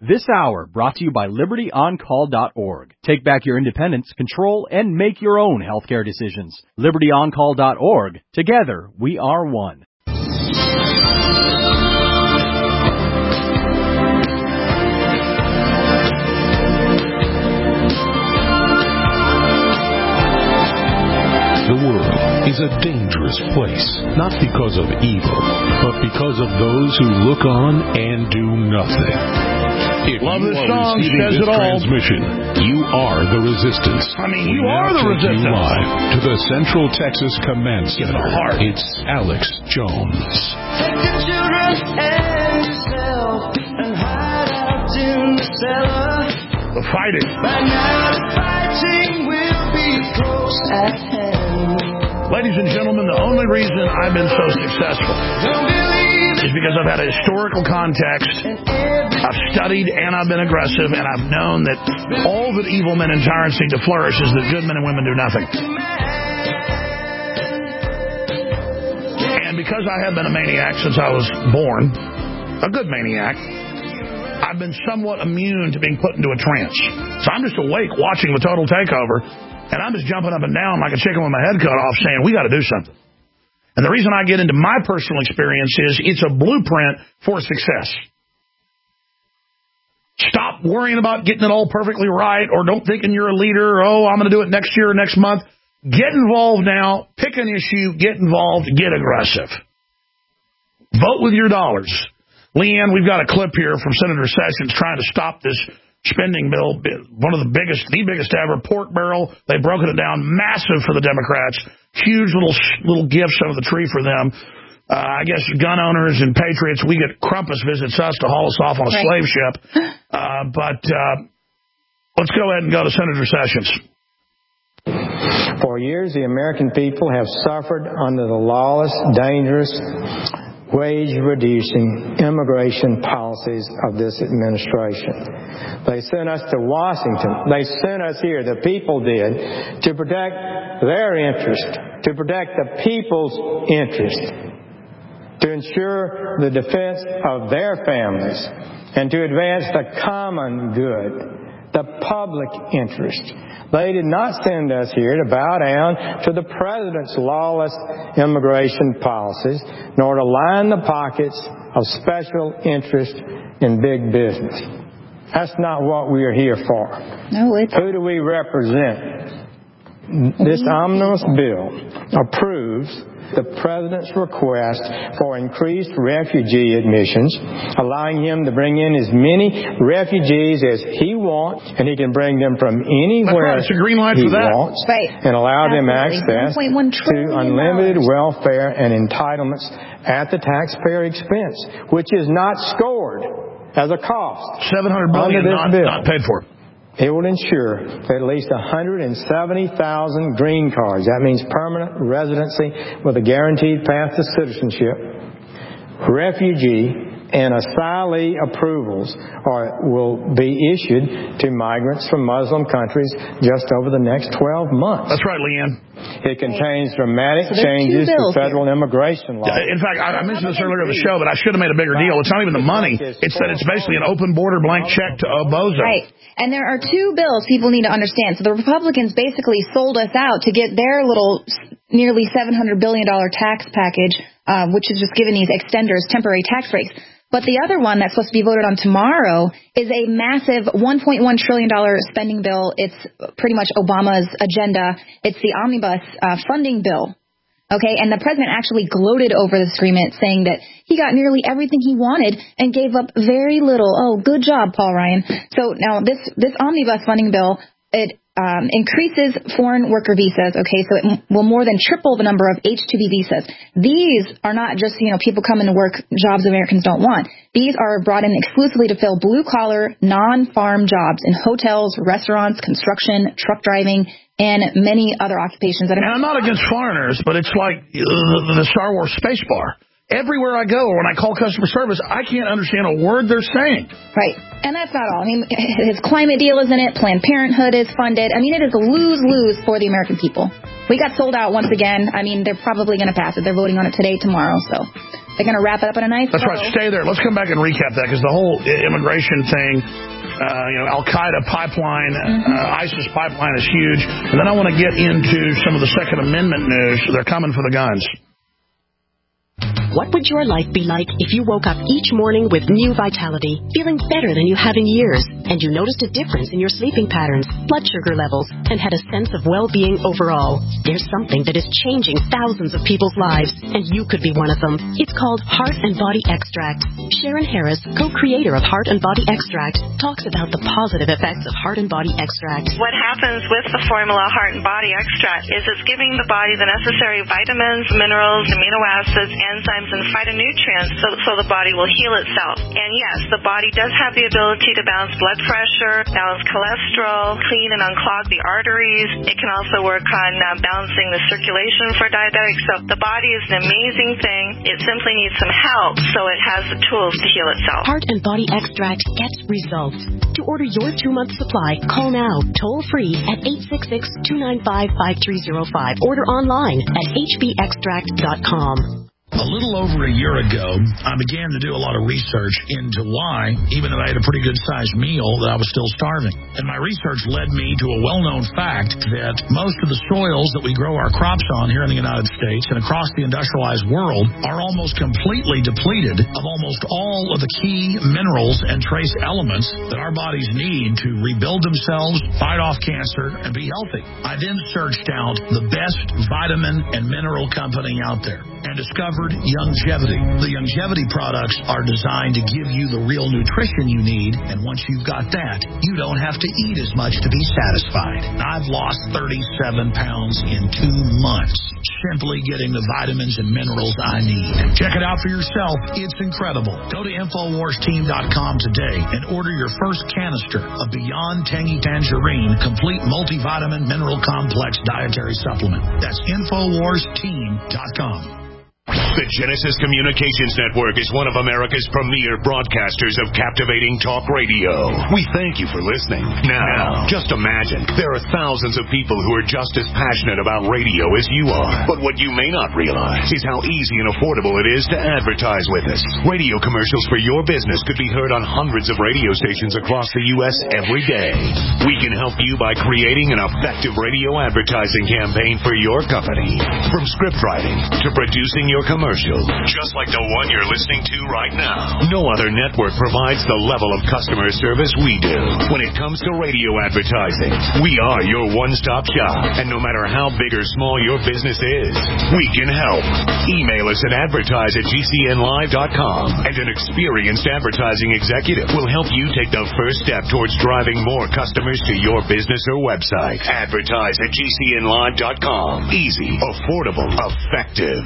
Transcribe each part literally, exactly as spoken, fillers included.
This hour brought to you by Liberty On Call dot org. Take back your independence, control, and make your own healthcare decisions. Liberty On Call dot org. Together, we are one. The world is a dangerous place, not because of evil, but because of those who look on and do nothing. If Love you this are song, receiving says this it all. transmission, you are the resistance. I mean, we you are the take resistance. You live to the Central Texas Command Center. heart. It's Alex Jones. Take the children and yourself and hide out in the cellar. The fighting. By now the fighting will be close at hand. Ladies and gentlemen, the only reason I've been so successful Don't believe is because I've had a historical context. in every I've studied and I've been aggressive, and I've known that all that evil men and tyrants need to flourish is that good men and women do nothing. And because I have been a maniac since I was born, a good maniac, I've been somewhat immune to being put into a trance. So I'm just awake watching the total takeover, and I'm just jumping up and down like a chicken with my head cut off saying, we got to do something. And the reason I get into my personal experience is it's a blueprint for success. Stop worrying about getting it all perfectly right, or don't thinking you're a leader, or, oh, I'm going to do it next year or next month. Get involved now. Pick an issue. Get involved. Get aggressive. Vote with your dollars. Leanne, we've got a clip here from Senator Sessions trying to stop this spending bill, one of the biggest, the biggest ever, pork barrel. They've broken it down massive for the Democrats. Huge little little gifts under the tree for them. Uh, I guess gun owners and patriots, we get Crumpus visits us to haul us off on a right. slave ship. Uh, but uh, let's go ahead and go to Senator Sessions. For years, the American people have suffered under the lawless, dangerous, wage-reducing immigration policies of this administration. They sent us to Washington. They sent us here, the people did, to protect their interest, to protect the people's interest, to ensure the defense of their families, and to advance the common good, the public interest. They did not send us here to bow down to the president's lawless immigration policies, nor to line the pockets of special interest in big business. That's not what we are here for. No, it's... Who do we represent? This omnibus bill approves the president's request for increased refugee admissions, allowing him to bring in as many refugees as he wants, and he can bring them from anywhere That's right. It's a green light he for that. wants, Right. and allow them Absolutely. access one point one to trillion unlimited dollars. welfare and entitlements at the taxpayer expense, which is not scored as a cost seven hundred billion under this not, bill. not paid for. It will ensure that at least one hundred seventy thousand green cards, that means permanent residency with a guaranteed path to citizenship, refugee and asylee approvals are, will be issued to migrants from Muslim countries just over the next twelve months. That's right, Leanne. It contains dramatic So there's two changes to bills federal immigration law. In fact, I, I mentioned this earlier in the show, but I should have made a bigger deal. It's not even the money. It's that it's basically an open border blank check to Obozo. Right. And there are two bills people need to understand. So the Republicans basically sold us out to get their little nearly seven hundred billion dollars tax package, uh, which is just giving these extenders temporary tax breaks. But the other one that's supposed to be voted on tomorrow is a massive one point one trillion dollars spending bill. It's pretty much Obama's agenda. It's the omnibus uh, funding bill. Okay, and the president actually gloated over this agreement, saying that he got nearly everything he wanted and gave up very little. Oh, good job, Paul Ryan. So now this, this omnibus funding bill, it um, increases foreign worker visas, okay, so it m- will more than triple the number of H two B visas. These are not just, you know, people coming to work jobs Americans don't want. These are brought in exclusively to fill blue-collar, non-farm jobs in hotels, restaurants, construction, truck driving, and many other occupations. That And I'm not against foreigners, but it's like uh, the, the Star Wars space bar. Everywhere I go or when I call customer service, I can't understand a word they're saying. Right. And that's not all. I mean, his climate deal is in it. Planned Parenthood is funded. I mean, it is a lose-lose for the American people. We got sold out once again. I mean, they're probably going to pass it. They're voting on it today, tomorrow. So They're going to wrap it up in a nice That's bow. right. Stay there. Let's come back and recap that, because the whole immigration thing, uh, you know, Al-Qaeda pipeline, mm-hmm. uh, ISIS pipeline is huge. And then I want to get into some of the Second Amendment news. They're coming for the guns. What would your life be like if you woke up each morning with new vitality, feeling better than you have in years, and you noticed a difference in your sleeping patterns, blood sugar levels, and had a sense of well-being overall? There's something that is changing thousands of people's lives, and you could be one of them. It's called Heart and Body Extract. Sharon Harris, co-creator of Heart and Body Extract, talks about the positive effects of Heart and Body Extract. What happens with the formula Heart and Body Extract is it's giving the body the necessary vitamins, minerals, amino acids, enzymes, and phytonutrients so, so the body will heal itself. And yes, the body does have the ability to balance blood pressure, balance cholesterol, clean and unclog the arteries. It can also work on uh, balancing the circulation for diabetics. So the body is an amazing thing. It simply needs some help, so it has the tools to heal itself. Heart and Body Extract gets results. To order your two-month supply, call now, toll-free at eight six six, two nine five, five three zero five. Order online at h b extract dot com. A little over a year ago, I began to do a lot of research into why, even though I had a pretty good-sized meal, that I was still starving. And my research led me to a well-known fact that most of the soils that we grow our crops on here in the United States and across the industrialized world are almost completely depleted of almost all of the key minerals and trace elements that our bodies need to rebuild themselves, fight off cancer, and be healthy. I then searched out the best vitamin and mineral company out there and discovered Youngevity. The Youngevity products are designed to give you the real nutrition you need, and once you've got that, you don't have to eat as much to be satisfied. I've lost thirty-seven pounds in two months, simply getting the vitamins and minerals I need. Check it out for yourself. It's incredible. Go to infowars team dot com today and order your first canister of Beyond Tangy Tangerine Complete Multivitamin Mineral Complex Dietary Supplement. That's infowars team dot com. The Genesis Communications Network is one of America's premier broadcasters of captivating talk radio. We thank you for listening. Now, just imagine, there are thousands of people who are just as passionate about radio as you are. But what you may not realize is how easy and affordable it is to advertise with us. Radio commercials for your business could be heard on hundreds of radio stations across the U S every day. We can help you by creating an effective radio advertising campaign for your company. From script writing to producing your commercial, just like the one you're listening to right now. No other network provides the level of customer service we do. When it comes to radio advertising, we are your one-stop shop. And no matter how big or small your business is, we can help. Email us at advertise at g c n live dot com, and an experienced advertising executive will help you take the first step towards driving more customers to your business or website. Advertise at g c n live dot com. Easy, affordable, effective.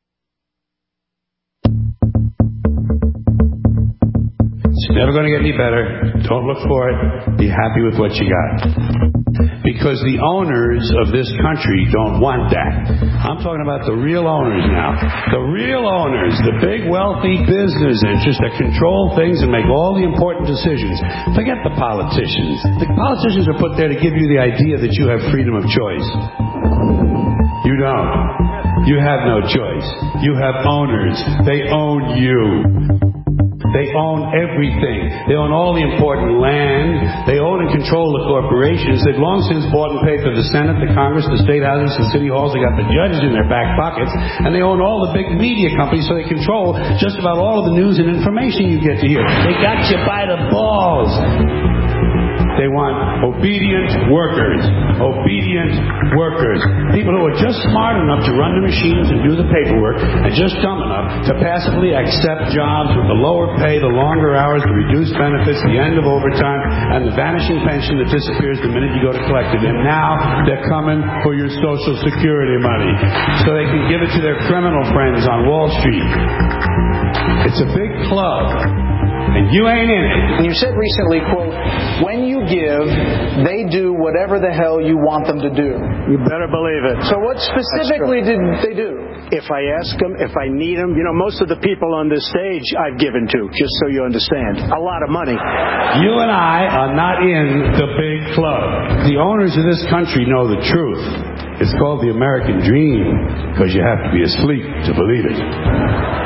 It's never going to get any better. Don't look for it. Be happy with what you got. Because the owners of this country don't want that. I'm talking about the real owners now. The real owners, the big wealthy business interests that control things and make all the important decisions. Forget the politicians. The politicians are put there to give you the idea that you have freedom of choice. You don't. You have no choice. You have owners. They own you. They own everything. They own all the important land. They own and control the corporations. They've long since bought and paid for the Senate, the Congress, the state houses, the city halls. They got the judges in their back pockets. And they own all the big media companies, so they control just about all of the news and information you get to hear. They got you by the balls. They want obedient workers. Obedient workers. People who are just smart enough to run the machines and do the paperwork, and just dumb enough to passively accept jobs with the lower pay, the longer hours, the reduced benefits, the end of overtime, and the vanishing pension that disappears the minute you go to collect it. And now they're coming for your Social Security money so they can give it to their criminal friends on Wall Street. It's a big club. And you ain't in it. And you said recently, quote, when you give, they do whatever the hell you want them to do. You better believe it. So what specifically did they do? If I ask them, if I need them, you know, most of the people on this stage I've given to, just so you understand. A lot of money. You and I are not in the big club. The owners of this country know the truth. It's called the American dream, because you have to be asleep to believe it.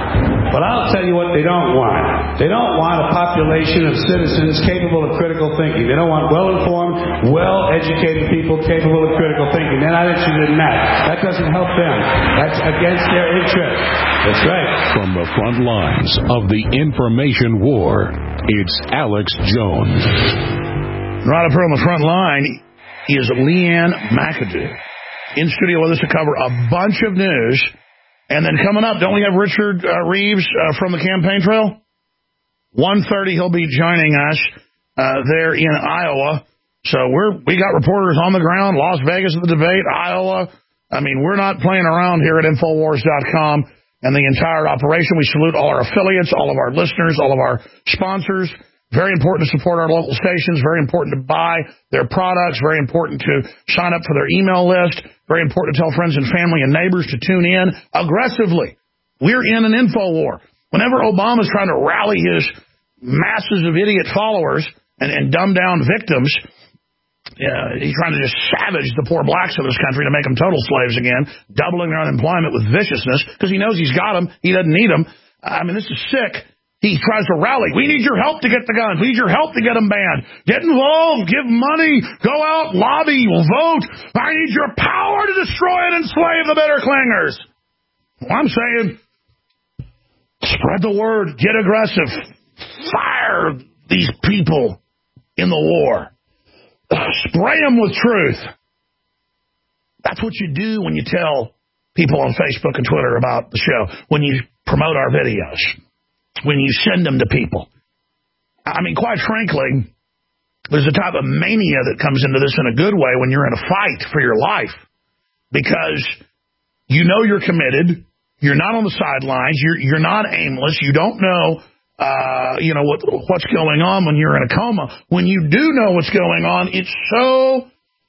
But I'll tell you what they don't want. They don't want a population of citizens capable of critical thinking. They don't want well-informed, well-educated people capable of critical thinking. They're not interested in that. That doesn't help them. That's against their interest. That's right. From the front lines of the information war, it's Alex Jones. Right up here on the front line is Leanne McAdoo, in studio with us to cover a bunch of news. And then coming up, don't we have Richard uh, Reeves uh, from the campaign trail? one thirty, he'll be joining us uh, there in Iowa. So we're we got reporters on the ground, Las Vegas at the debate, Iowa. I mean, we're not playing around here at Infowars dot com and the entire operation. We salute all our affiliates, all of our listeners, all of our sponsors. Very important to support our local stations. Very important to buy their products. Very important to sign up for their email list. Very important to tell friends and family and neighbors to tune in aggressively. We're in an info war. Whenever Obama's trying to rally his masses of idiot followers and, and dumb down victims, uh, he's trying to just savage the poor blacks of this country to make them total slaves again, doubling their unemployment with viciousness because he knows he's got them. He doesn't need them. I mean, this is sick. He tries to rally. We need your help to get the guns. We need your help to get them banned. Get involved. Give money. Go out. Lobby. Vote. I need your power to destroy and enslave the bitter clingers. Well, I'm saying spread the word. Get aggressive. Fire these people in the war. Spray them with truth. That's what you do when you tell people on Facebook and Twitter about the show, when you promote our videos, when you send them to people. I mean, quite frankly, there's a type of mania that comes into this in a good way when you're in a fight for your life, because you know you're committed, you're not on the sidelines, you're you're not aimless, you don't know uh, you know what what's going on when you're in a coma. When you do know what's going on, it's so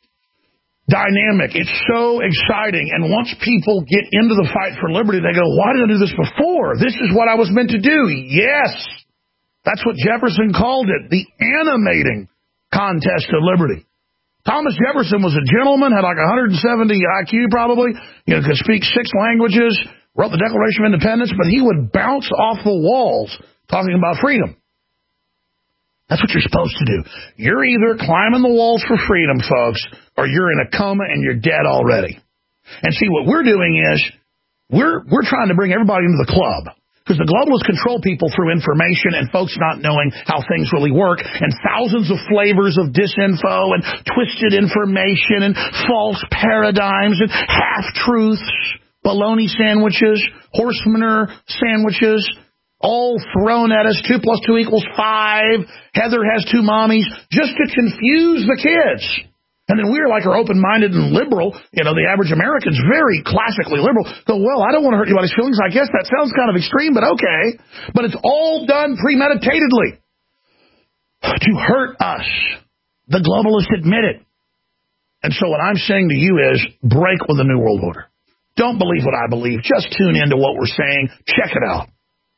dynamic, it's so exciting, and once people get into the fight for liberty, they go, why did I do this before? This is what I was meant to do. Yes, that's what Jefferson called it, the animating contest of liberty. Thomas Jefferson was a gentleman, had like one hundred seventy I Q probably, you know, could speak six languages, wrote the Declaration of Independence, but he would bounce off the walls talking about freedom. That's what you're supposed to do. You're either climbing the walls for freedom, folks, or you're in a coma and you're dead already. And see, what we're doing is we're we're trying to bring everybody into the club, because the globalists control people through information and folks not knowing how things really work, and thousands of flavors of disinfo and twisted information and false paradigms and half-truths, bologna sandwiches, horse manure sandwiches, all thrown at us. Two plus two equals five. Heather has two mommies, just to confuse the kids. And then we're like, are open-minded and liberal. You know, the average American's very classically liberal. Go, well, I don't want to hurt anybody's feelings. I guess that sounds kind of extreme, but okay. But it's all done premeditatedly to hurt us. The globalists admit it. And so what I'm saying to you is break with the New World Order. Don't believe what I believe. Just tune into what we're saying. Check it out.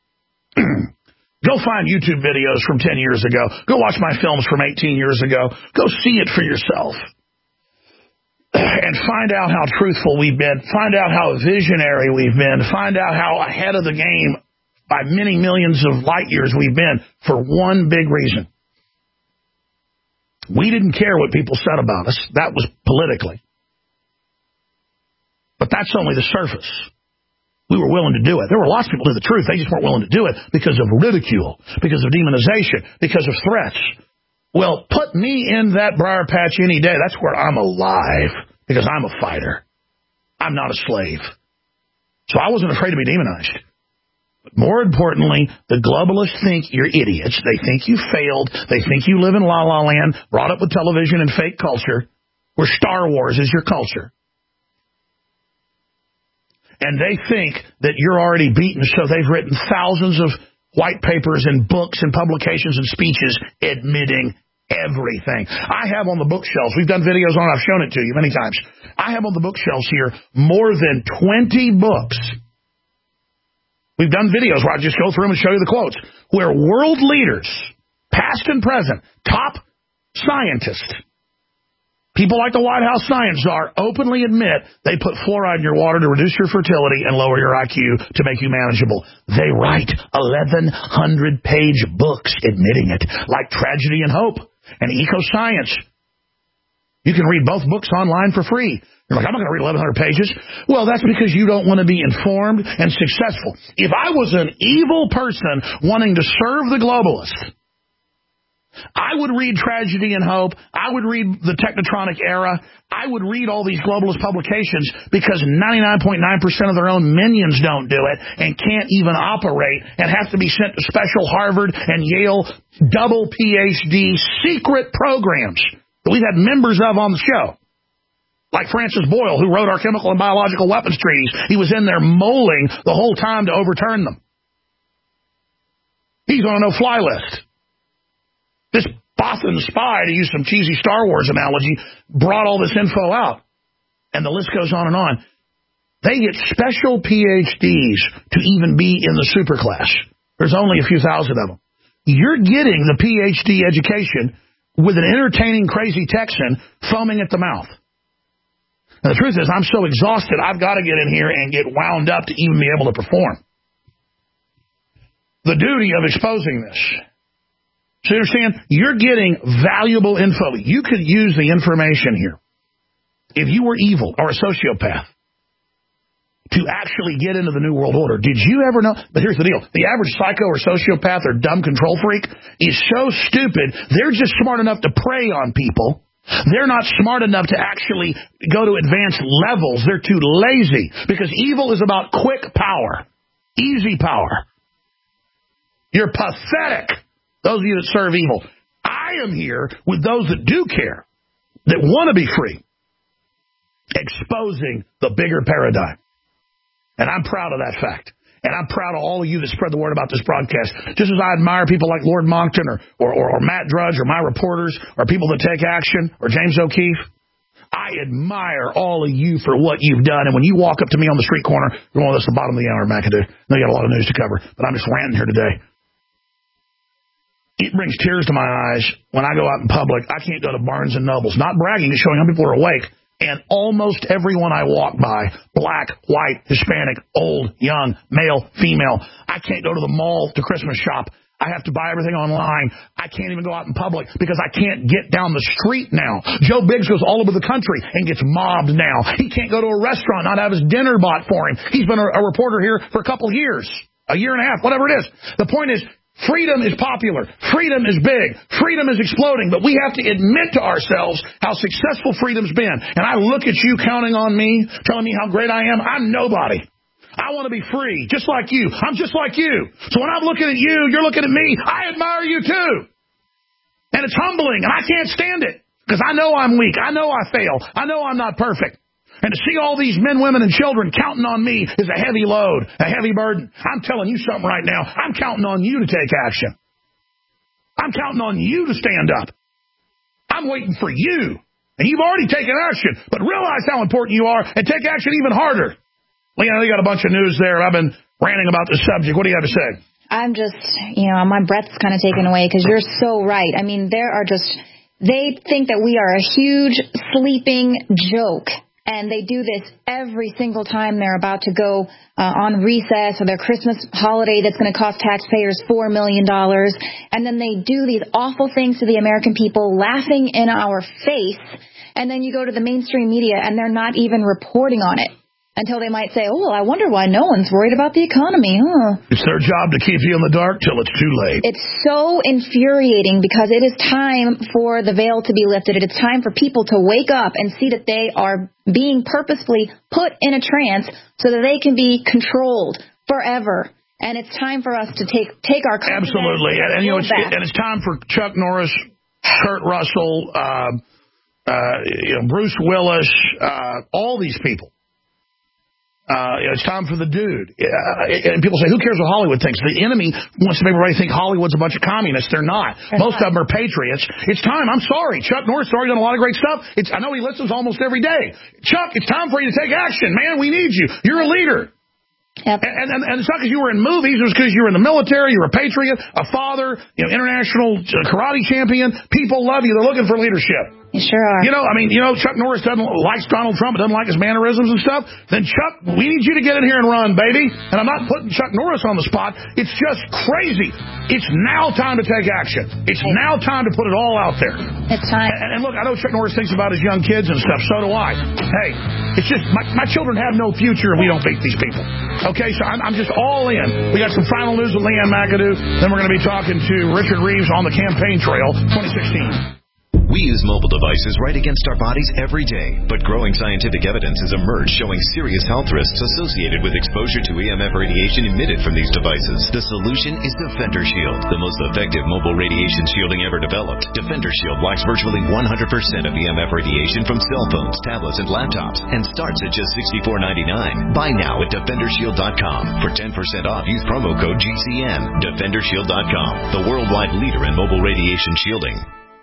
Go find YouTube videos from ten years ago. Go watch my films from eighteen years ago. Go see it for yourself. And find out how truthful we've been. Find out how visionary we've been. Find out how ahead of the game by many millions of light years we've been, for one big reason. We didn't care what people said about us. That was politically. But that's only the surface. We were willing to do it. There were lots of people who knew the truth. They just weren't willing to do it because of ridicule, because of demonization, because of threats. Well, put me in that briar patch any day. That's where I'm alive, because I'm a fighter. I'm not a slave. So I wasn't afraid to be demonized. But more importantly, the globalists think you're idiots. They think you failed. They think you live in La La Land, brought up with television and fake culture, where Star Wars is your culture. And they think that you're already beaten, so they've written thousands of white papers and books and publications and speeches admitting everything. I have on the bookshelves, we've done videos on it, I've shown it to you many times. I have on the bookshelves here more than twenty books. We've done videos where I just go through them and show you the quotes, where world leaders, past and present, top scientists, People like the White House science czar openly admit they put fluoride in your water to reduce your fertility and lower your I Q to make you manageable. They write eleven hundred page books admitting it, like Tragedy and Hope and Eco-Science. You can read both books online for free. You're like, I'm not going to read eleven hundred pages. Well, that's because you don't want to be informed and successful. If I was an evil person wanting to serve the globalists, I would read Tragedy and Hope. I would read the Technotronic Era. I would read all these globalist publications because ninety-nine point nine percent of their own minions don't do it and can't even operate and have to be sent to special Harvard and Yale double P H D secret programs that we've had members of on the show. Like Francis Boyle, who wrote our chemical and biological weapons treaties. He was in there molding the whole time to overturn them. He's on a no-fly list. This Bothan spy, to use some cheesy Star Wars analogy, brought all this info out. And the list goes on and on. They get special P H Ds to even be in the superclass. There's only a few thousand of them. You're getting the P H D education with an entertaining, crazy Texan foaming at the mouth. And the truth is, I'm so exhausted, I've got to get in here and get wound up to even be able to perform. The duty of exposing this. So you understand? You're getting valuable info. You could use the information here. If you were evil or a sociopath to actually get into the New World Order, did you ever know? But here's the deal. The average psycho or sociopath or dumb control freak is so stupid, they're just smart enough to prey on people. They're not smart enough to actually go to advanced levels. They're too lazy because evil is about quick power, easy power. You're pathetic. Those of you that serve evil. I am here with those that do care, that want to be free, exposing the bigger paradigm. And I'm proud of that fact. And I'm proud of all of you that spread the word about this broadcast. Just as I admire people like Lord Monckton or, or, or, or Matt Drudge or my reporters or people that take action or James O'Keefe, I admire all of you for what you've done. And when you walk up to me on the street corner, you're going, that's the bottom of the hour, McAdoo. I know you got a lot of news to cover, but I'm just ranting here today. It brings tears to my eyes when I go out in public. I can't go to Barnes and Nobles. Not bragging, just showing how people are awake. And almost everyone I walk by, black, white, Hispanic, old, young, male, female, I can't go to the mall to Christmas shop. I have to buy everything online. I can't even go out in public because I can't get down the street now. Joe Biggs goes all over the country and gets mobbed now. He can't go to a restaurant, not have his dinner bought for him. He's been a, a reporter here for a couple of years, a year and a half, whatever it is. The point is, freedom is popular. Freedom is big. Freedom is exploding. But we have to admit to ourselves how successful freedom's been. And I look at you counting on me, telling me how great I am. I'm nobody. I want to be free, just like you. I'm just like you. So when I'm looking at you, you're looking at me. I admire you too. And it's humbling, and I can't stand it because I know I'm weak. I know I fail. I know I'm not perfect. And to see all these men, women, and children counting on me is a heavy load, a heavy burden. I'm telling you something right now. I'm counting on you to take action. I'm counting on you to stand up. I'm waiting for you. And you've already taken action, but realize how important you are and take action even harder. Well, you know, they got a bunch of news there. I've been ranting about this subject. What do you have to say? I'm just, you know, my breath's kind of taken away because you're so right. I mean, there are just, they think that we are a huge sleeping joke. And they do this every single time they're about to go uh, on recess or their Christmas holiday that's going to cost taxpayers four million dollars. And then they do these awful things to the American people, laughing in our face. And then you go to the mainstream media and they're not even reporting on it until they might say, oh, I wonder why no one's worried about the economy. Huh? It's their job to keep you in the dark till it's too late. It's so infuriating because it is time for the veil to be lifted. It is time for people to wake up and see that they are being purposefully put in a trance so that they can be controlled forever. And it's time for us to take take our absolutely, and, and you know, it's, and it's time for Chuck Norris, Kurt Russell, uh, uh, you know, Bruce Willis, uh, all these people. Uh, it's time for the dude. Uh, and people say, who cares what Hollywood thinks? The enemy wants to make everybody think Hollywood's a bunch of communists. They're not. They're Most not. of them are patriots. It's time. I'm sorry. Chuck Norris has already done a lot of great stuff. It's, I know he listens almost every day. Chuck, it's time for you to take action. Man, we need you. You're a leader. Yep. And, and, and it's not because you were in movies. It was because you were in the military, you were a patriot, a father, you know, international karate champion. People love you. They're looking for leadership. You sure are. You know, I mean, you know, Chuck Norris doesn't like Donald Trump, doesn't like his mannerisms and stuff. Then, Chuck, we need you to get in here and run, baby. And I'm not putting Chuck Norris on the spot. It's just crazy. It's now time to take action. It's hey. now time to put it all out there. It's time. And, and look, I know Chuck Norris thinks about his young kids and stuff. So do I. Hey, it's just, my, my children have no future if we don't beat these people. Okay, so I'm, I'm just all in. We got some final news with Leanne McAdoo. Then we're going to be talking to Richard Reeves on the campaign trail twenty sixteen. We use mobile devices right against our bodies every day, but growing scientific evidence has emerged showing serious health risks associated with exposure to E M F radiation emitted from these devices. The solution is Defender Shield, the most effective mobile radiation shielding ever developed. Defender Shield blocks virtually one hundred percent of E M F radiation from cell phones, tablets, and laptops, and starts at just sixty-four ninety-nine. Buy now at defender shield dot com. For ten percent off, use promo code G C N. defender shield dot com, the worldwide leader in mobile radiation shielding.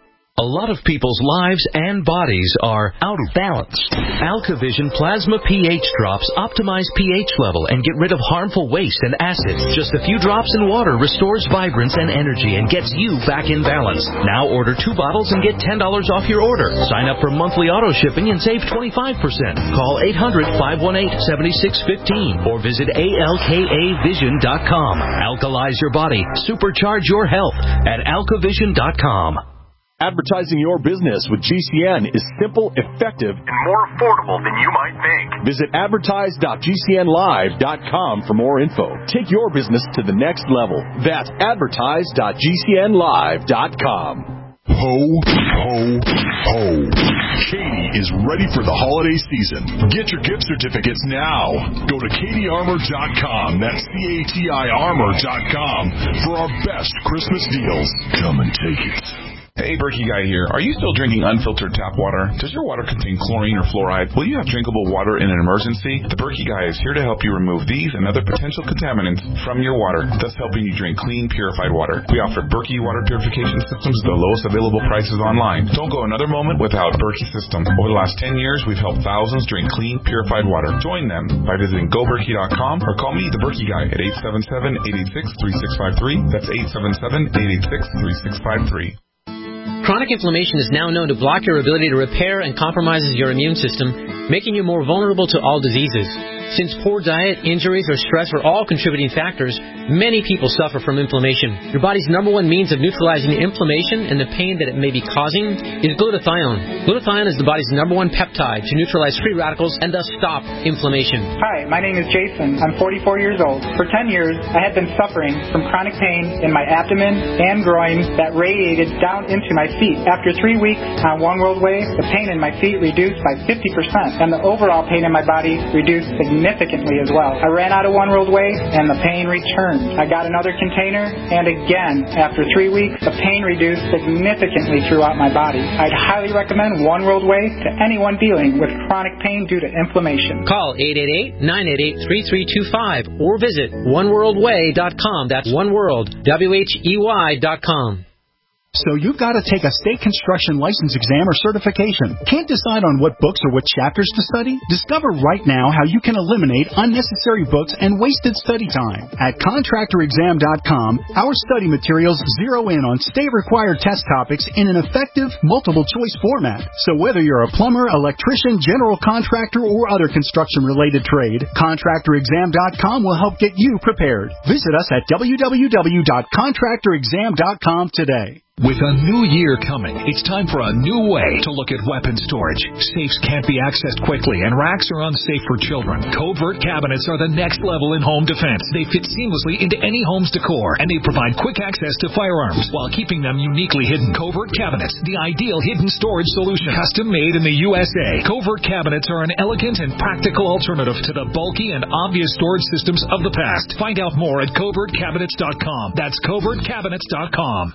A lot of people's lives and bodies are out of balance. AlkaVision Plasma pH drops optimize pH level and get rid of harmful waste and acids. Just a few drops in water restores vibrance and energy and gets you back in balance. Now order two bottles and get ten dollars off your order. Sign up for monthly auto shipping and save twenty-five percent. Call eight hundred, five one eight, seven six one five or visit A L K A vision dot com. Alkalize your body. Supercharge your health at alka vision dot com. Advertising your business with G C N is simple, effective, and more affordable than you might think. Visit advertise dot G C N live dot com for more info. Take your business to the next level. That's advertise dot G C N live dot com. Ho, ho, ho. Katie is ready for the holiday season. Get your gift certificates now. Go to Katie Armour dot com. That's C A T I Armour dot com for our best Christmas deals. Come and take it. Hey, Berkey Guy here. Are you still drinking unfiltered tap water? Does your water contain chlorine or fluoride? Will you have drinkable water in an emergency? The Berkey Guy is here to help you remove these and other potential contaminants from your water, thus helping you drink clean, purified water. We offer Berkey water purification systems at the lowest available prices online. Don't go another moment without Berkey system. Over the last ten years, we've helped thousands drink clean, purified water. Join them by visiting go berkey dot com or call me, the Berkey Guy, at eight seven seven, eight eight six, three six five three. That's eight seven seven, eight eight six, three six five three. Chronic inflammation is now known to block your ability to repair and compromises your immune system, making you more vulnerable to all diseases. Since poor diet, injuries, or stress are all contributing factors, many people suffer from inflammation. Your body's number one means of neutralizing inflammation and the pain that it may be causing is glutathione. Glutathione is the body's number one peptide to neutralize free radicals and thus stop inflammation. Hi, my name is Jason. I'm forty-four years old. For ten years, I had been suffering from chronic pain in my abdomen and groin that radiated down into my feet. After three weeks on One World Way, the pain in my feet reduced by fifty percent, and the overall pain in my body reduced significantly as well. I ran out of One World Way, and the pain returned. I got another container, and again, after three weeks, the pain reduced significantly throughout my body. I'd highly recommend One World Way to anyone dealing with chronic pain due to inflammation. Call eight eight eight, nine eight eight, three three two five or visit one world way dot com. That's One World, W H E Y dot com. So you've got to take a state construction license exam or certification. Can't decide on what books or what chapters to study? Discover right now how you can eliminate unnecessary books and wasted study time. At contractor exam dot com, our study materials zero in on state-required test topics in an effective, multiple-choice format. So whether you're a plumber, electrician, general contractor, or other construction-related trade, contractor exam dot com will help get you prepared. Visit us at w w w dot contractor exam dot com today. With a new year coming, it's time for a new way to look at weapon storage. Safes can't be accessed quickly, and racks are unsafe for children. Covert cabinets are the next level in home defense. They fit seamlessly into any home's decor, and they provide quick access to firearms while keeping them uniquely hidden. Covert cabinets, the ideal hidden storage solution. Custom made in the U S A, Covert cabinets are an elegant and practical alternative to the bulky and obvious storage systems of the past. Find out more at covert cabinets dot com. That's covert cabinets dot com.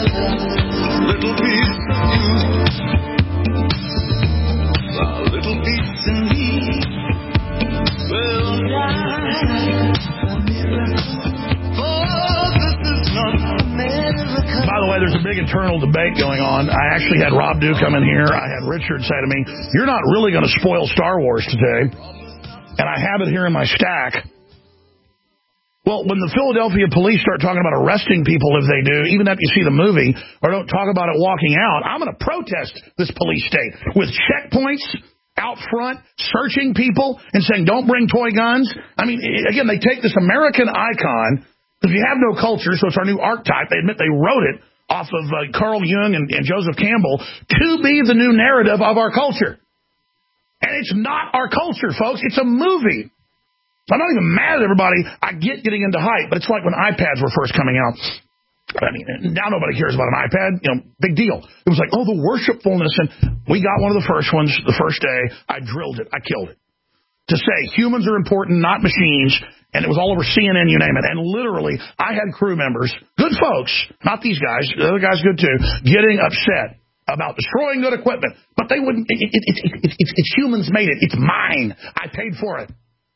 Little piece of you, a little piece there's a big internal debate going on. I actually had Rob Dew come in here. I had Richard say to me, you're not really going to spoil Star Wars today. And I have it here in my stack. Well, when the Philadelphia police start talking about arresting people if they do, even after you see the movie, or don't talk about it walking out, I'm going to protest this police state with checkpoints out front, searching people and saying, don't bring toy guns. I mean, again, they take this American icon, because we have no culture, so it's our new archetype. They admit they wrote it off of uh, Carl Jung and, and Joseph Campbell to be the new narrative of our culture. And it's not our culture, folks. It's a movie. So I'm not even mad at everybody. I get getting into hype, but it's like when iPads were first coming out. I mean, now nobody cares about an iPad. You know, big deal. It was like, oh, the worshipfulness. And we got one of the first ones the first day. I drilled it. I killed it. To say humans are important, not machines. And it was all over C N N, you name it. And literally, I had crew members, good folks, not these guys, the other guys good too, getting upset about destroying good equipment. But they wouldn't, it, it, it, it, it, it's, it's humans made it. It's mine. I paid for it.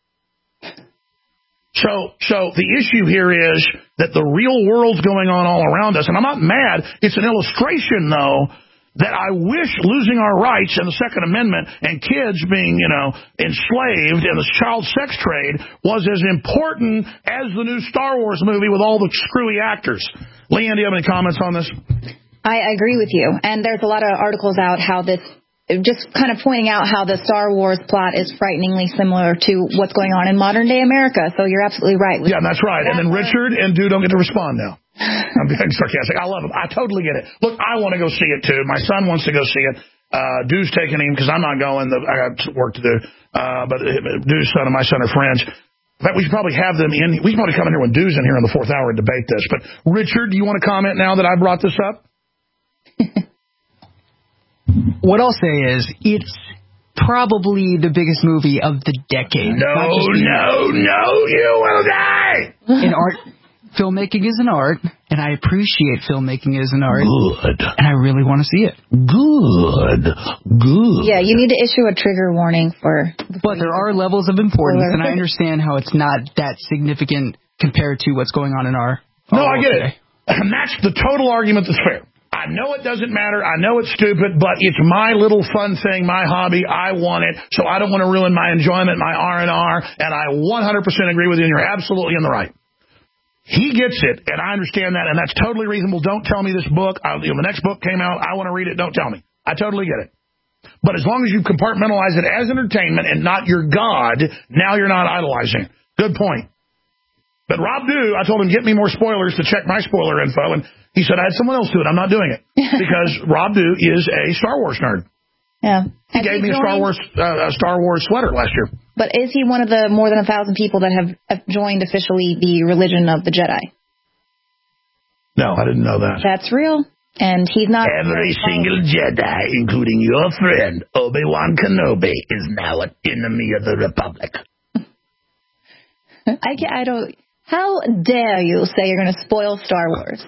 So, so the issue here is that the real world's going on all around us. And I'm not mad. It's an illustration, though, that I wish losing our rights and the Second Amendment and kids being, you know, enslaved in the child sex trade was as important as the new Star Wars movie with all the screwy actors. Leanne, do you have any comments on this? I agree with you. And there's a lot of articles out how this, just kind of pointing out how the Star Wars plot is frighteningly similar to what's going on in modern day America. So you're absolutely right. Yeah, that's right. And then Richard and Dude don't get to respond now. I'm being sarcastic. I love him. I totally get it. Look, I want to go see it too. My son wants to go see it. Uh, Dude's taking him because I'm not going. The, I got work to do. Uh, but Dude's son and my son are friends. In fact, we should probably have them in. We should probably come in here when Dude's in here in the fourth hour and debate this. But Richard, do you want to comment now that I brought this up? What I'll say is, it's probably the biggest movie of the decade. No, no, no, you will die! In art, filmmaking is an art, and I appreciate filmmaking as an art. Good. And I really want to see it. Good. Good. Yeah, you need to issue a trigger warning for... But there are levels of importance, and I understand how it's not that significant compared to what's going on in our... No, our I get today. it. And that's the total argument that's fair. I know it doesn't matter. I know it's stupid, but it's my little fun thing, my hobby. I want it, so I don't want to ruin my enjoyment, my R and R, and I one hundred percent agree with you, and you're absolutely in the right. He gets it, and I understand that, and that's totally reasonable. Don't tell me this book. I, you know, the next book came out. I want to read it. Don't tell me. I totally get it. But as long as you compartmentalize it as entertainment and not your God, now you're not idolizing. Good point. But Rob Dew, I told him, get me more spoilers to check my spoiler info, and he said, I had someone else do it. I'm not doing it. Because Rob Dew is a Star Wars nerd. Yeah. He Has gave he me a joined? Star Wars uh, a Star Wars sweater last year. But is he one of the more than a thousand people that have, have joined officially the religion of the Jedi? No, I didn't know that. That's real. And he's not... Every single Jedi, including your friend, Obi-Wan Kenobi, is now an enemy of the Republic. I, can't, I don't... How dare you say you're going to spoil Star Wars?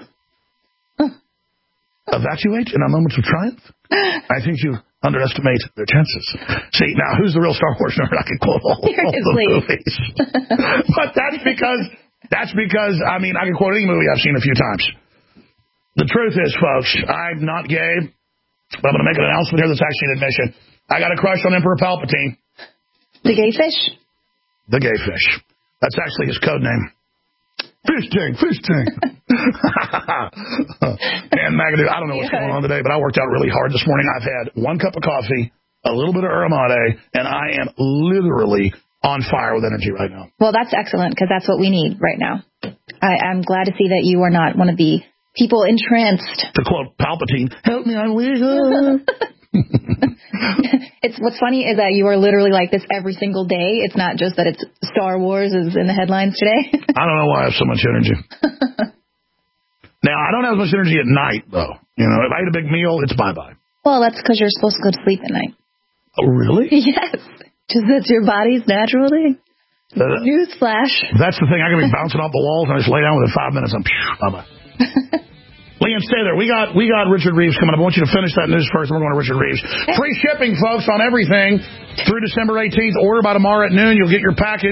Evacuate in our moments of triumph? I think you underestimate their chances. See, now, who's the real Star Wars nerd? I can quote all, all the movies. But that's because, that's because, I mean, I can quote any movie I've seen a few times. The truth is, folks, I'm not gay, but I'm going to make an announcement here that's actually an admission. I got a crush on Emperor Palpatine. The gay fish? The gay fish. That's actually his code name. Fish tank, fish tank. Man, Magadoo, I don't know what's going on today, but I worked out really hard this morning. I've had one cup of coffee, a little bit of Uramade, and I am literally on fire with energy right now. Well, that's excellent, because that's what we need right now. I, I'm glad to see that you are not one of the people entranced. To quote Palpatine, help me, I will. It's what's funny is that you are literally like this every single day. It's not just that it's Star Wars is in the headlines today. I don't know why I have so much energy. Now, I don't have as much energy at night, though. You know, if I eat a big meal, it's bye-bye. Well, that's because you're supposed to go to sleep at night. Oh, really? Yes. Just that's your body's natural thing. Uh, Newsflash. That's the thing. I can be bouncing off the walls, and I just lay down within five minutes. I'm bye-bye. Leanne, stay there. We got we got Richard Reeves coming up. I want you to finish that news first, and we're going to Richard Reeves. Free shipping, folks, on everything through December eighteenth. Order by tomorrow at noon. You'll get your package.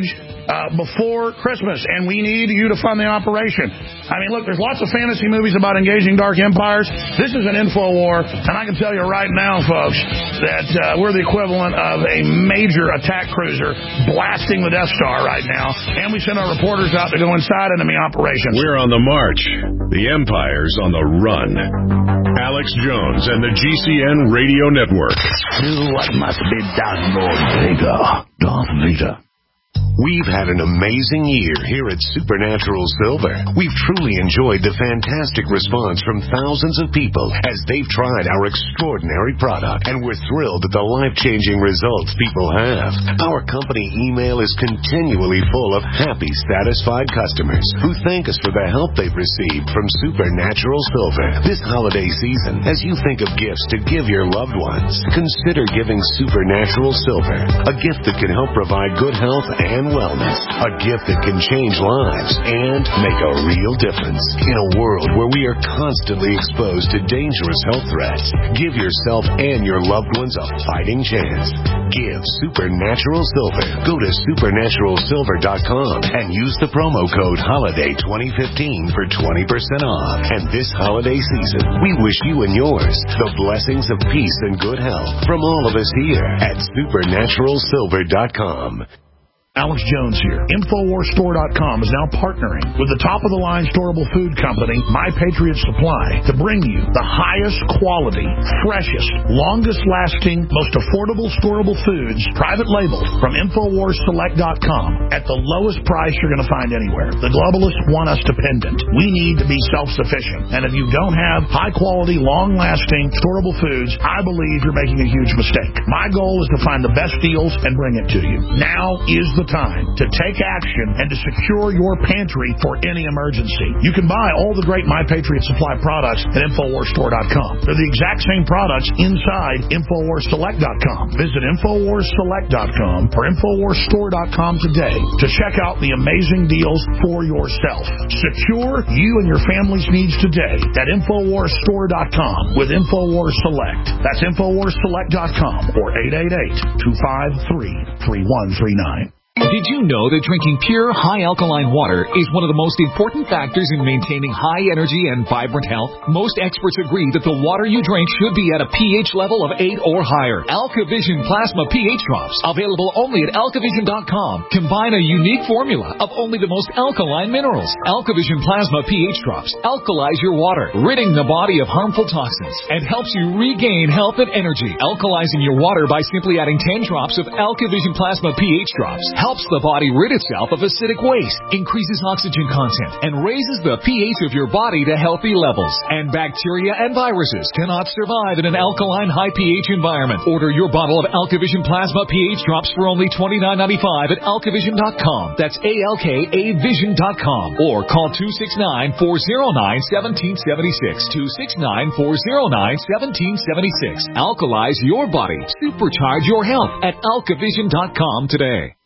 uh, before Christmas, and we need you to fund the operation. I mean, look, there's lots of fantasy movies about engaging dark empires. This is an info war, and I can tell you right now, folks, that uh, we're the equivalent of a major attack cruiser blasting the Death Star right now, and we send our reporters out to go inside enemy operations. We're on the march. The Empire's on the run. Alex Jones and the G C N Radio Network. Do what must be done, Lord Vader. Darth Vader. We've had an amazing year here at Supernatural Silver. We've truly enjoyed the fantastic response from thousands of people as they've tried our extraordinary product, and we're thrilled at the life-changing results people have. Our company email is continually full of happy, satisfied customers who thank us for the help they've received from Supernatural Silver. This holiday season, as you think of gifts to give your loved ones, consider giving Supernatural Silver, a gift that can help provide good health and wellness, a gift that can change lives and make a real difference. In a world where we are constantly exposed to dangerous health threats, give yourself and your loved ones a fighting chance. Give Supernatural Silver. Go to supernatural silver dot com and use the promo code HOLIDAY twenty fifteen for twenty percent off. And this holiday season, we wish you and yours the blessings of peace and good health from all of us here at supernatural silver dot com. Alex Jones here. Infowars Store dot com is now partnering with the top-of-the-line storable food company, My Patriot Supply, to bring you the highest quality, freshest, longest-lasting, most affordable storable foods, private labeled, from Infowars Select dot com at the lowest price you're going to find anywhere. The globalists want us dependent. We need to be self-sufficient. And if you don't have high-quality, long-lasting, storable foods, I believe you're making a huge mistake. My goal is to find the best deals and bring it to you. Now is the time to take action and to secure your pantry for any emergency. You can buy all the great My Patriot Supply products at Infowars Store dot com. They're the exact same products inside Infowars Select dot com. Visit Infowars Select dot com or Infowars Store dot com today to check out the amazing deals for yourself. Secure you and your family's needs today at Infowars Store dot com with Infowars Select. That's Infowars Select dot com or eight eight eight, two five three, three one three nine. Did you know that drinking pure, high-alkaline water is one of the most important factors in maintaining high energy and vibrant health? Most experts agree that the water you drink should be at a pH level of eight or higher. AlkaVision Plasma pH Drops, available only at alkavision dot com, combine a unique formula of only the most alkaline minerals. AlkaVision Plasma pH Drops alkalize your water, ridding the body of harmful toxins, and helps you regain health and energy. Alkalizing your water by simply adding ten drops of AlkaVision Plasma pH Drops helps the body rid itself of acidic waste, increases oxygen content, and raises the pH of your body to healthy levels. And bacteria and viruses cannot survive in an alkaline high pH environment. Order your bottle of AlkaVision Plasma pH Drops for only twenty-nine ninety-five at alkavision dot com. That's A L K A vision dot com. Or call two six nine, four oh nine, one seven seven six. two six nine, four oh nine, one seven seven six. Alkalize your body. Supercharge your health at alkavision dot com today.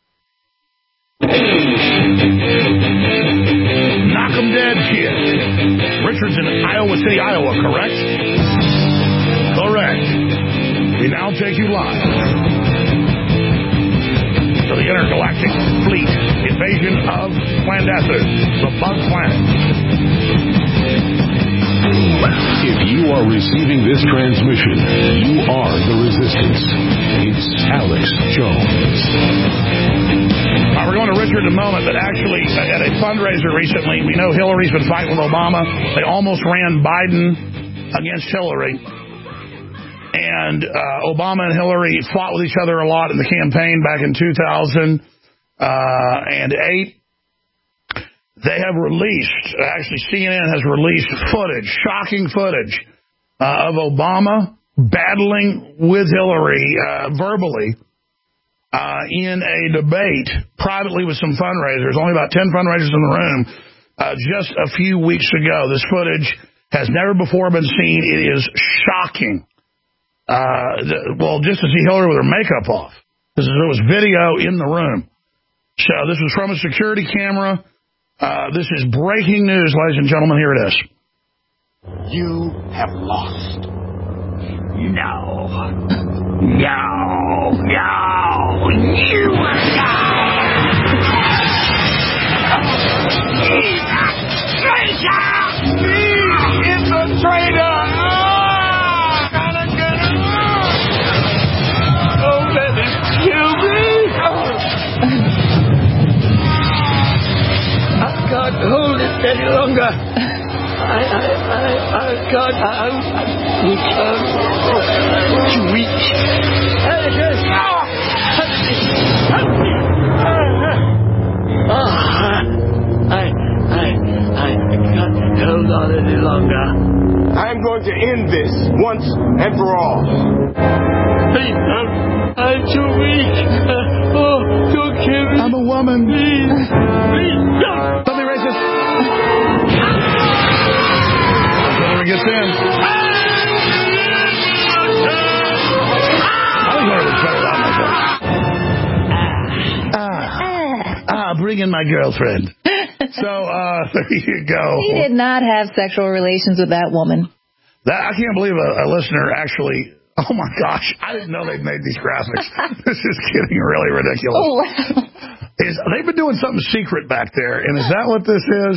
Knock 'em dead, kid. Richard's in Iowa City, Iowa, correct? Correct. We now take you live to the intergalactic fleet invasion of Plandathu, the bug planet. If you are receiving this transmission, you are the resistance. It's Alex Jones. Uh, we're going to Richard in a moment, but actually at a fundraiser recently, we know Hillary's been fighting with Obama. They almost ran Biden against Hillary. And uh, Obama and Hillary fought with each other a lot in the campaign back in two thousand eight. They have released, actually C N N has released footage, shocking footage, uh, of Obama battling with Hillary uh, verbally uh, in a debate privately with some fundraisers, only about ten fundraisers in the room, uh, just a few weeks ago. This footage has never before been seen. It is shocking. Uh, the, well, just to see Hillary with her makeup off. This is, there was video in the room. So this was from a security camera. Uh, this is breaking news, ladies and gentlemen. Here it is. You have lost. No. No. No. You will die. He's a traitor! He is a traitor! Oh, gotta get him! Oh, let him kill me! I can't hold it any longer. I, I, I, I can't. I, I can't. Too weak. Help me! Help me! Ah, I, I, I can't hold on any longer. I'm going to end this once and for all. Please, I'm, I'm too weak. Oh, don't kill me. I'm a woman. Please, please, don't. Don't be racist. Hillary gets in. I think Hillary was better than myself. Ah, bring in my girlfriend. So, uh, there you go. He did not have sexual relations with that woman. That I can't believe a, a listener actually, oh my gosh, I didn't know they'd made these graphics. This is getting really ridiculous. Oh, wow. Is, they've been doing something secret back there, and is that what this is?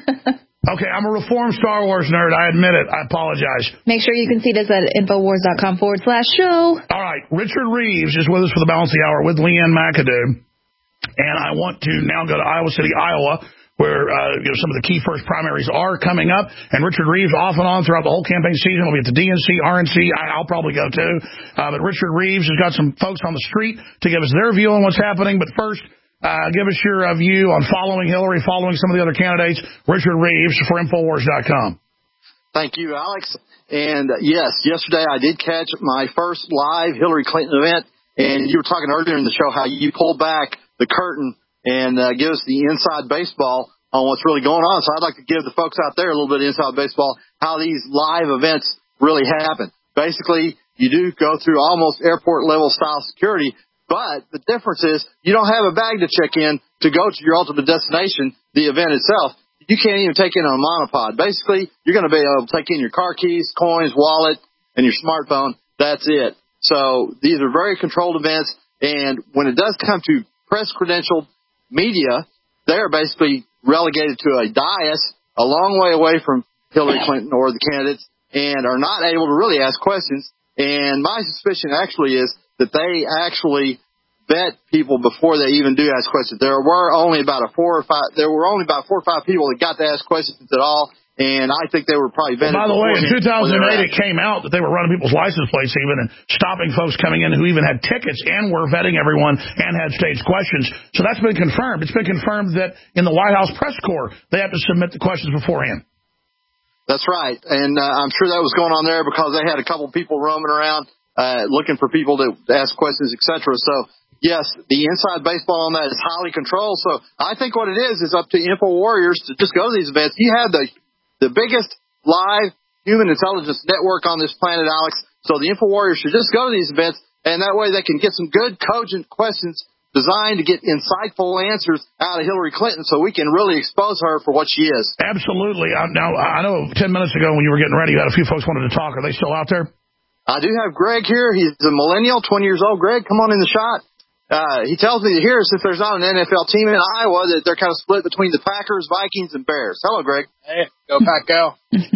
Okay, I'm a reformed Star Wars nerd. I admit it. I apologize. Make sure you can see this at Infowars.com forward slash show. All right, Richard Reeves is with us for the balance of the hour with Leanne McAdoo. And I want to now go to Iowa City, Iowa, where uh, you know, some of the key first primaries are coming up. And Richard Reeves, off and on throughout the whole campaign season, will be at the D N C, R N C. I, I'll probably go too. Uh, but Richard Reeves has got some folks on the street to give us their view on what's happening. But first, uh, give us your uh, view on following Hillary, following some of the other candidates. Richard Reeves for Infowars dot com. Thank you, Alex. And uh, yes, yesterday I did catch my first live Hillary Clinton event. And you were talking earlier in the show how you pulled back the curtain and uh, give us the inside baseball on what's really going on. So I'd like to give the folks out there a little bit of inside baseball, how these live events really happen. Basically, you do go through almost airport level style security, but the difference is you don't have a bag to check in to go to your ultimate destination, the event itself. You can't even take in a monopod. Basically, you're going to be able to take in your car keys, coins, wallet, and your smartphone. That's it. So these are very controlled events, and when it does come to press-credentialed media, they're basically relegated to a dais a long way away from Hillary Clinton or the candidates and are not able to really ask questions. And my suspicion actually is that they actually vet people before they even do ask questions. There were only about a four or five. There were only about four or five people that got to ask questions at all. And I think they were probably vetted. Well, by the way, in two thousand eight, it came out that they were running people's license plates even and stopping folks coming in who even had tickets and were vetting everyone and had staged questions. So that's been confirmed. It's been confirmed that in the White House press corps, they have to submit the questions beforehand. That's right. And uh, I'm sure that was going on there because they had a couple people roaming around uh, looking for people to ask questions, et cetera. So, yes, the inside baseball on that is highly controlled. So I think what it is is up to InfoWarriors to just go to these events. You have the The biggest live human intelligence network on this planet, Alex. So the InfoWarriors should just go to these events, and that way they can get some good, cogent questions designed to get insightful answers out of Hillary Clinton so we can really expose her for what she is. Absolutely. Now, I know ten minutes ago when you were getting ready, you had a few folks wanted to talk. Are they still out there? I do have Greg here. He's a millennial, twenty years old. Greg, come on in the shot. Uh, he tells me here, since there's not an N F L team in Iowa, that they're kind of split between the Packers, Vikings, and Bears. Hello, Greg. Hey, go Pack, go.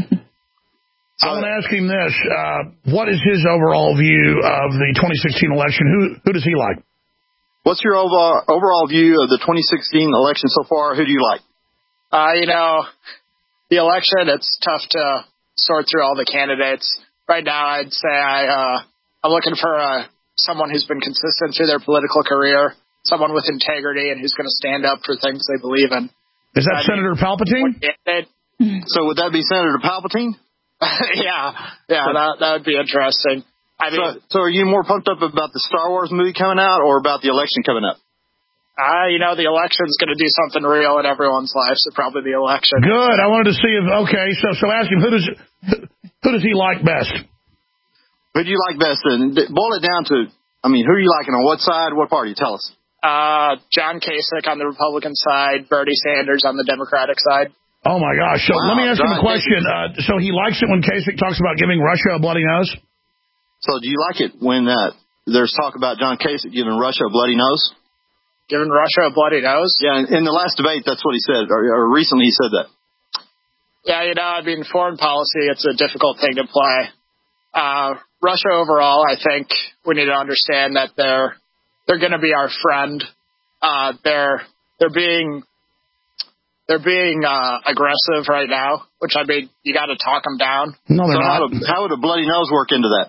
I want to ask him this. Uh, what is his overall view of the twenty sixteen election? Who who does he like? What's your overall, overall view of the twenty sixteen election so far? Who do you like? Uh, you know, the election, it's tough to sort through all the candidates. Right now, I'd say I, uh, I'm looking for a someone who's been consistent through their political career, someone with integrity and who's going to stand up for things they believe in. Is that I Senator mean, Palpatine? So would that be Senator Palpatine? yeah, yeah, that, that would be interesting. I mean, so, so are you more pumped up about the Star Wars movie coming out or about the election coming up? Uh, you know, the election's going to do something real in everyone's life, so probably the election. Good. I wanted to see if, okay, so so ask him, who does who does he like best? Who do you like best? And boil it down to, I mean, who are you liking on what side, what party? Tell us. Uh, John Kasich on the Republican side, Bernie Sanders on the Democratic side. Oh, my gosh. So wow, let me ask John him a question. Uh, so he likes it when Kasich talks about giving Russia a bloody nose? So do you like it when uh, there's talk about John Kasich giving Russia a bloody nose? giving Russia a bloody nose. Yeah, in the last debate, that's what he said, or, or recently he said that. Yeah, you know, I mean, foreign policy, it's a difficult thing to play. Uh, Russia overall, I think we need to understand that they're they're going to be our friend. Uh, they're they're being they're being uh, aggressive right now, which I mean, you got to talk them down. No, they're so not. How, would, how would a bloody nose work into that?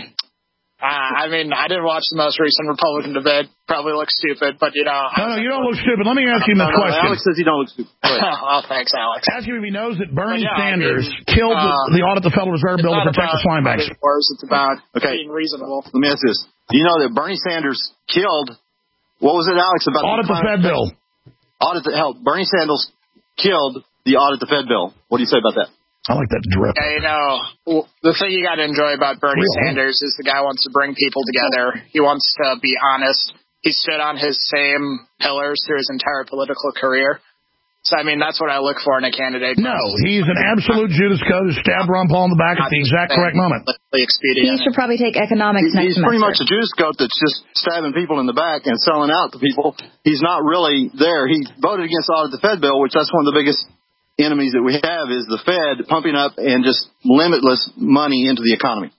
Uh, I mean, I didn't watch the most recent Republican debate. Probably look stupid, but you know. No, no, you don't look stupid. Let me ask you this no, no, question. Alex says you don't look stupid. Well, thanks, Alex. Ask him if he knows that Bernie yeah, Sanders I mean, killed uh, the, the audit the Federal Reserve bill to protect the swine banks. Wars, it's about okay. being reasonable. Let me ask this. Do you know that Bernie Sanders killed, what was it, Alex, about audit the, the Fed bill? Audit the, hell, Bernie Sanders killed the audit the Fed bill. What do you say about that? I like that drip. Yeah, you know, the thing you got to enjoy about Bernie Real. Sanders is the guy wants to bring people together. He wants to be honest. He stood on his same pillars through his entire political career. So, I mean, that's what I look for in a candidate. No, he's an absolute Judas Code who stabbed Ron Paul in the back at the exact correct moment. He should probably take economics he's, next He's semester. pretty much a Judas Code that's just stabbing people in the back and selling out to people. He's not really there. He voted against the audit the Fed bill, which that's one of the biggest enemies that we have is the Fed pumping up and just limitless money into the economy.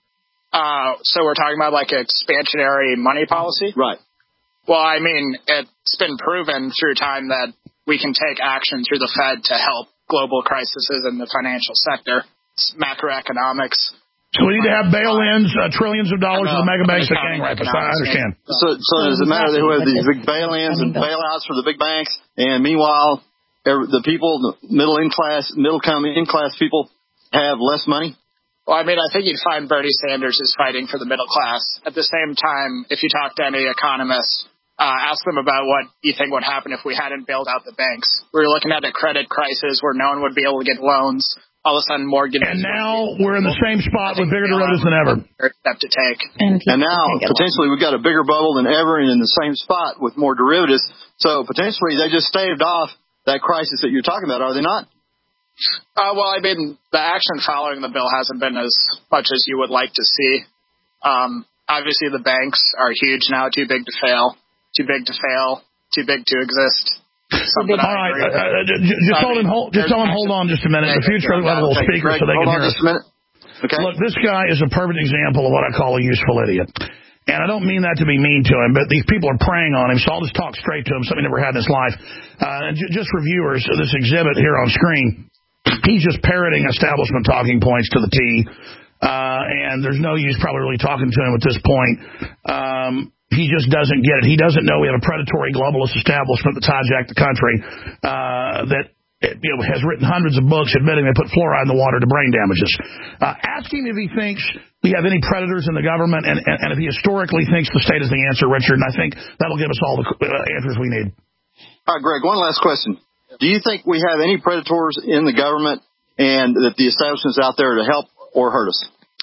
Uh, so we're talking about like expansionary money policy? Right. Well, I mean, it's been proven through time that we can take action through the Fed to help global crises in the financial sector. It's macroeconomics. So we need to have bail-ins, uh, trillions of dollars to the mega banks that gang rapists. I understand. So, so does it matter who have these big bail-ins and bailouts for the big banks, and meanwhile, the people, the middle in class, middle come in class people have less money? Well, I mean, I think you'd find Bernie Sanders is fighting for the middle class. At the same time, if you talk to any economists, uh, ask them about what you think would happen if we hadn't bailed out the banks. We were looking at a credit crisis where no one would be able to get loans. All of a sudden, mortgages. And now we're in the same spot with bigger derivatives than ever. Step to take. And, and now, potentially, we've got a bigger bubble than ever and in the same spot with more derivatives. So, potentially, they just staved off that crisis that you're talking about, are they not? Uh, well, I mean, the action following the bill hasn't been as much as you would like to see. Um, obviously, the banks are huge now, too big to fail, too big to fail, too big to exist. All right, uh, uh, just hold on, hold, just hold on, hold on just a minute. The future level speakers so they can hear us. Okay. Look, this guy is a perfect example of what I call a useful idiot. And I don't mean that to be mean to him, but these people are preying on him, so I'll just talk straight to him, something he never had in his life. Uh, j- just for viewers, this exhibit here on screen, he's just parroting establishment talking points to the T, uh, and there's no use probably really talking to him at this point. Um, he just doesn't get it. He doesn't know we have a predatory globalist establishment that's hijacked the country, uh, that you know, has written hundreds of books admitting they put fluoride in the water to brain damages. Uh, ask him if he thinks we have any predators in the government, and, and, and if he historically thinks the state is the answer, Richard, and I think that'll give us all the uh, answers we need. All right, Greg, one last question. Do you think we have any predators in the government and that the establishment's out there to help or hurt us?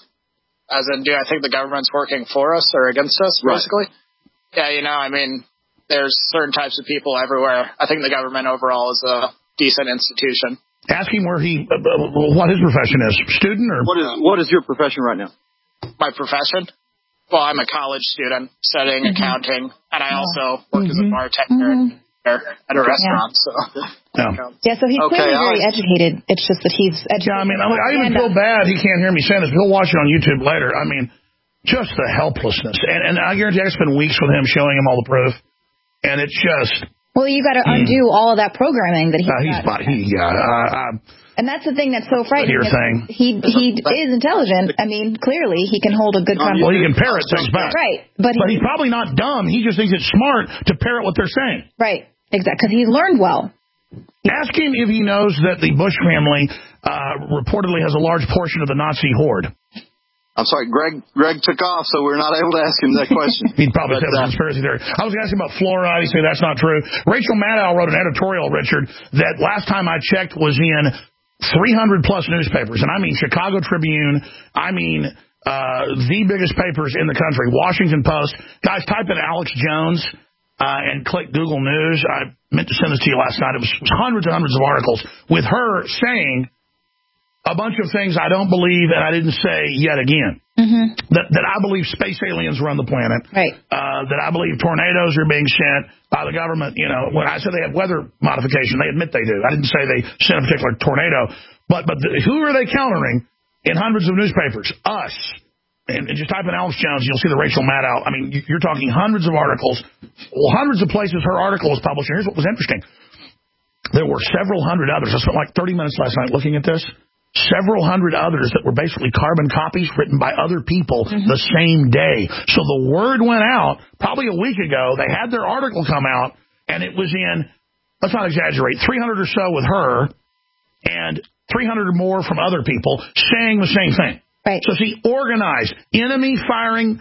As in, do I think the government's working for us or against us, basically? Right. Yeah, you know, I mean, there's certain types of people everywhere. I think the government overall is a decent institution. Ask him where he, uh, what his profession is. Student or? What is, what is your profession right now? My profession? Well, I'm a college student studying mm-hmm. accounting, and I also work mm-hmm. as a bartender mm-hmm. at a restaurant. Yeah. So, yeah. yeah, so he's okay, clearly very Alex. educated. It's just that he's educated. Yeah, I mean, I, I even feel bad he can't hear me saying this. He'll watch it on YouTube later. I mean, just the helplessness. And, and I guarantee I spent weeks with him showing him all the proof, and it's just... Well, you got to undo mm. all of that programming that he's uh, he's got. He, uh, uh, and that's the thing that's so frightening. You're saying. He he is intelligent. I mean, clearly he can hold a good conversation. Well, he can parrot things back. Right. But, but he, he's probably not dumb. He just thinks it's smart to parrot what they're saying. Right. Exactly. Because he's learned well. Ask him if he knows that the Bush family uh, reportedly has a large portion of the Nazi horde. I'm sorry, Greg Greg took off, so we're not able to ask him that question. He'd probably say it was a conspiracy theory. I was going to ask him about fluoride. He'd say that's not true. Rachel Maddow wrote an editorial, Richard, that last time I checked was in three hundred plus newspapers. And I mean Chicago Tribune. I mean uh, the biggest papers in the country. Washington Post. Guys, type in Alex Jones uh, and click Google News. I meant to send this to you last night. It was, it was hundreds and hundreds of articles with her saying a bunch of things I don't believe and I didn't say yet again. Mm-hmm. mm-hmm. that, that I believe space aliens run the planet, right? Uh, that I believe tornadoes are being sent by the government. You know, when I said they have weather modification, they admit they do. I didn't say they sent a particular tornado, but but the, who are they countering in hundreds of newspapers? Us. And, and just type in Alex Jones, you'll see the Rachel Maddow. I mean, you're talking hundreds of articles, well, hundreds of places her article was published. And here's what was interesting. There were several hundred others. I spent like thirty minutes last night looking at this. Several hundred others that were basically carbon copies written by other people mm-hmm. the same day. So the word went out probably a week ago. They had their article come out, and it was in, let's not exaggerate, three hundred or so with her and three hundred or more from other people saying the same thing. Right. So she organized enemy firing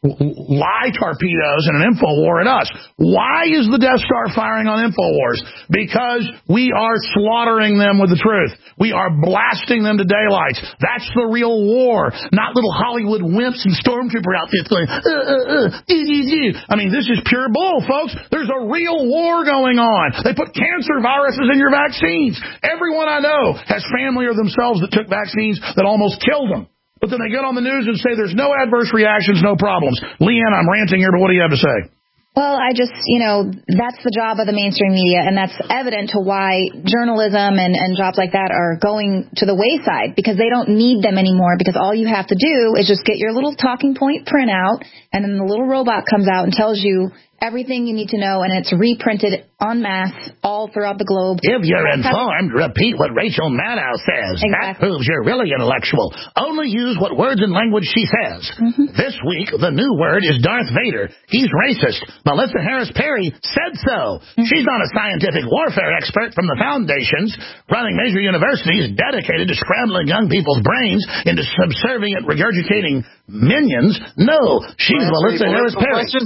lie torpedoes and an info war at us. Why is the Death Star firing on InfoWars? Because we are slaughtering them with the truth. We are blasting them to daylights. That's the real war, not little Hollywood wimps and stormtrooper outfits going, uh, uh, uh, do, do, do. I mean, this is pure bull, folks. There's a real war going on. They put cancer viruses in your vaccines. Everyone I know has family or themselves that took vaccines that almost killed them. But then they get on the news and say there's no adverse reactions, no problems. Leanne, I'm ranting here, but what do you have to say? Well, I just, you know, that's the job of the mainstream media, and that's evident to why journalism and, and jobs like that are going to the wayside, because they don't need them anymore, because all you have to do is just get your little talking point printout, and then the little robot comes out and tells you everything you need to know, and it's reprinted en masse all throughout the globe. If you're informed, repeat what Rachel Maddow says. Exactly. That proves you're really intellectual. Only use what words and language she says. Mm-hmm. This week, the new word is Darth Vader. He's racist. Melissa Harris Perry said so. Mm-hmm. She's not a scientific warfare expert from the foundations running major universities dedicated to scrambling young people's brains into subservient, regurgitating minions. No, she's Melissa Harris Perry. Question?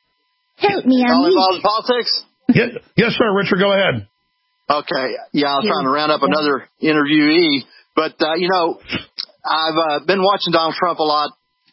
Help me, All involved in politics? Yes, yes, sir, Richard, go ahead. Okay. Yeah, I was trying to round up another interviewee. But, uh, you know, I've uh, been watching Donald Trump a lot,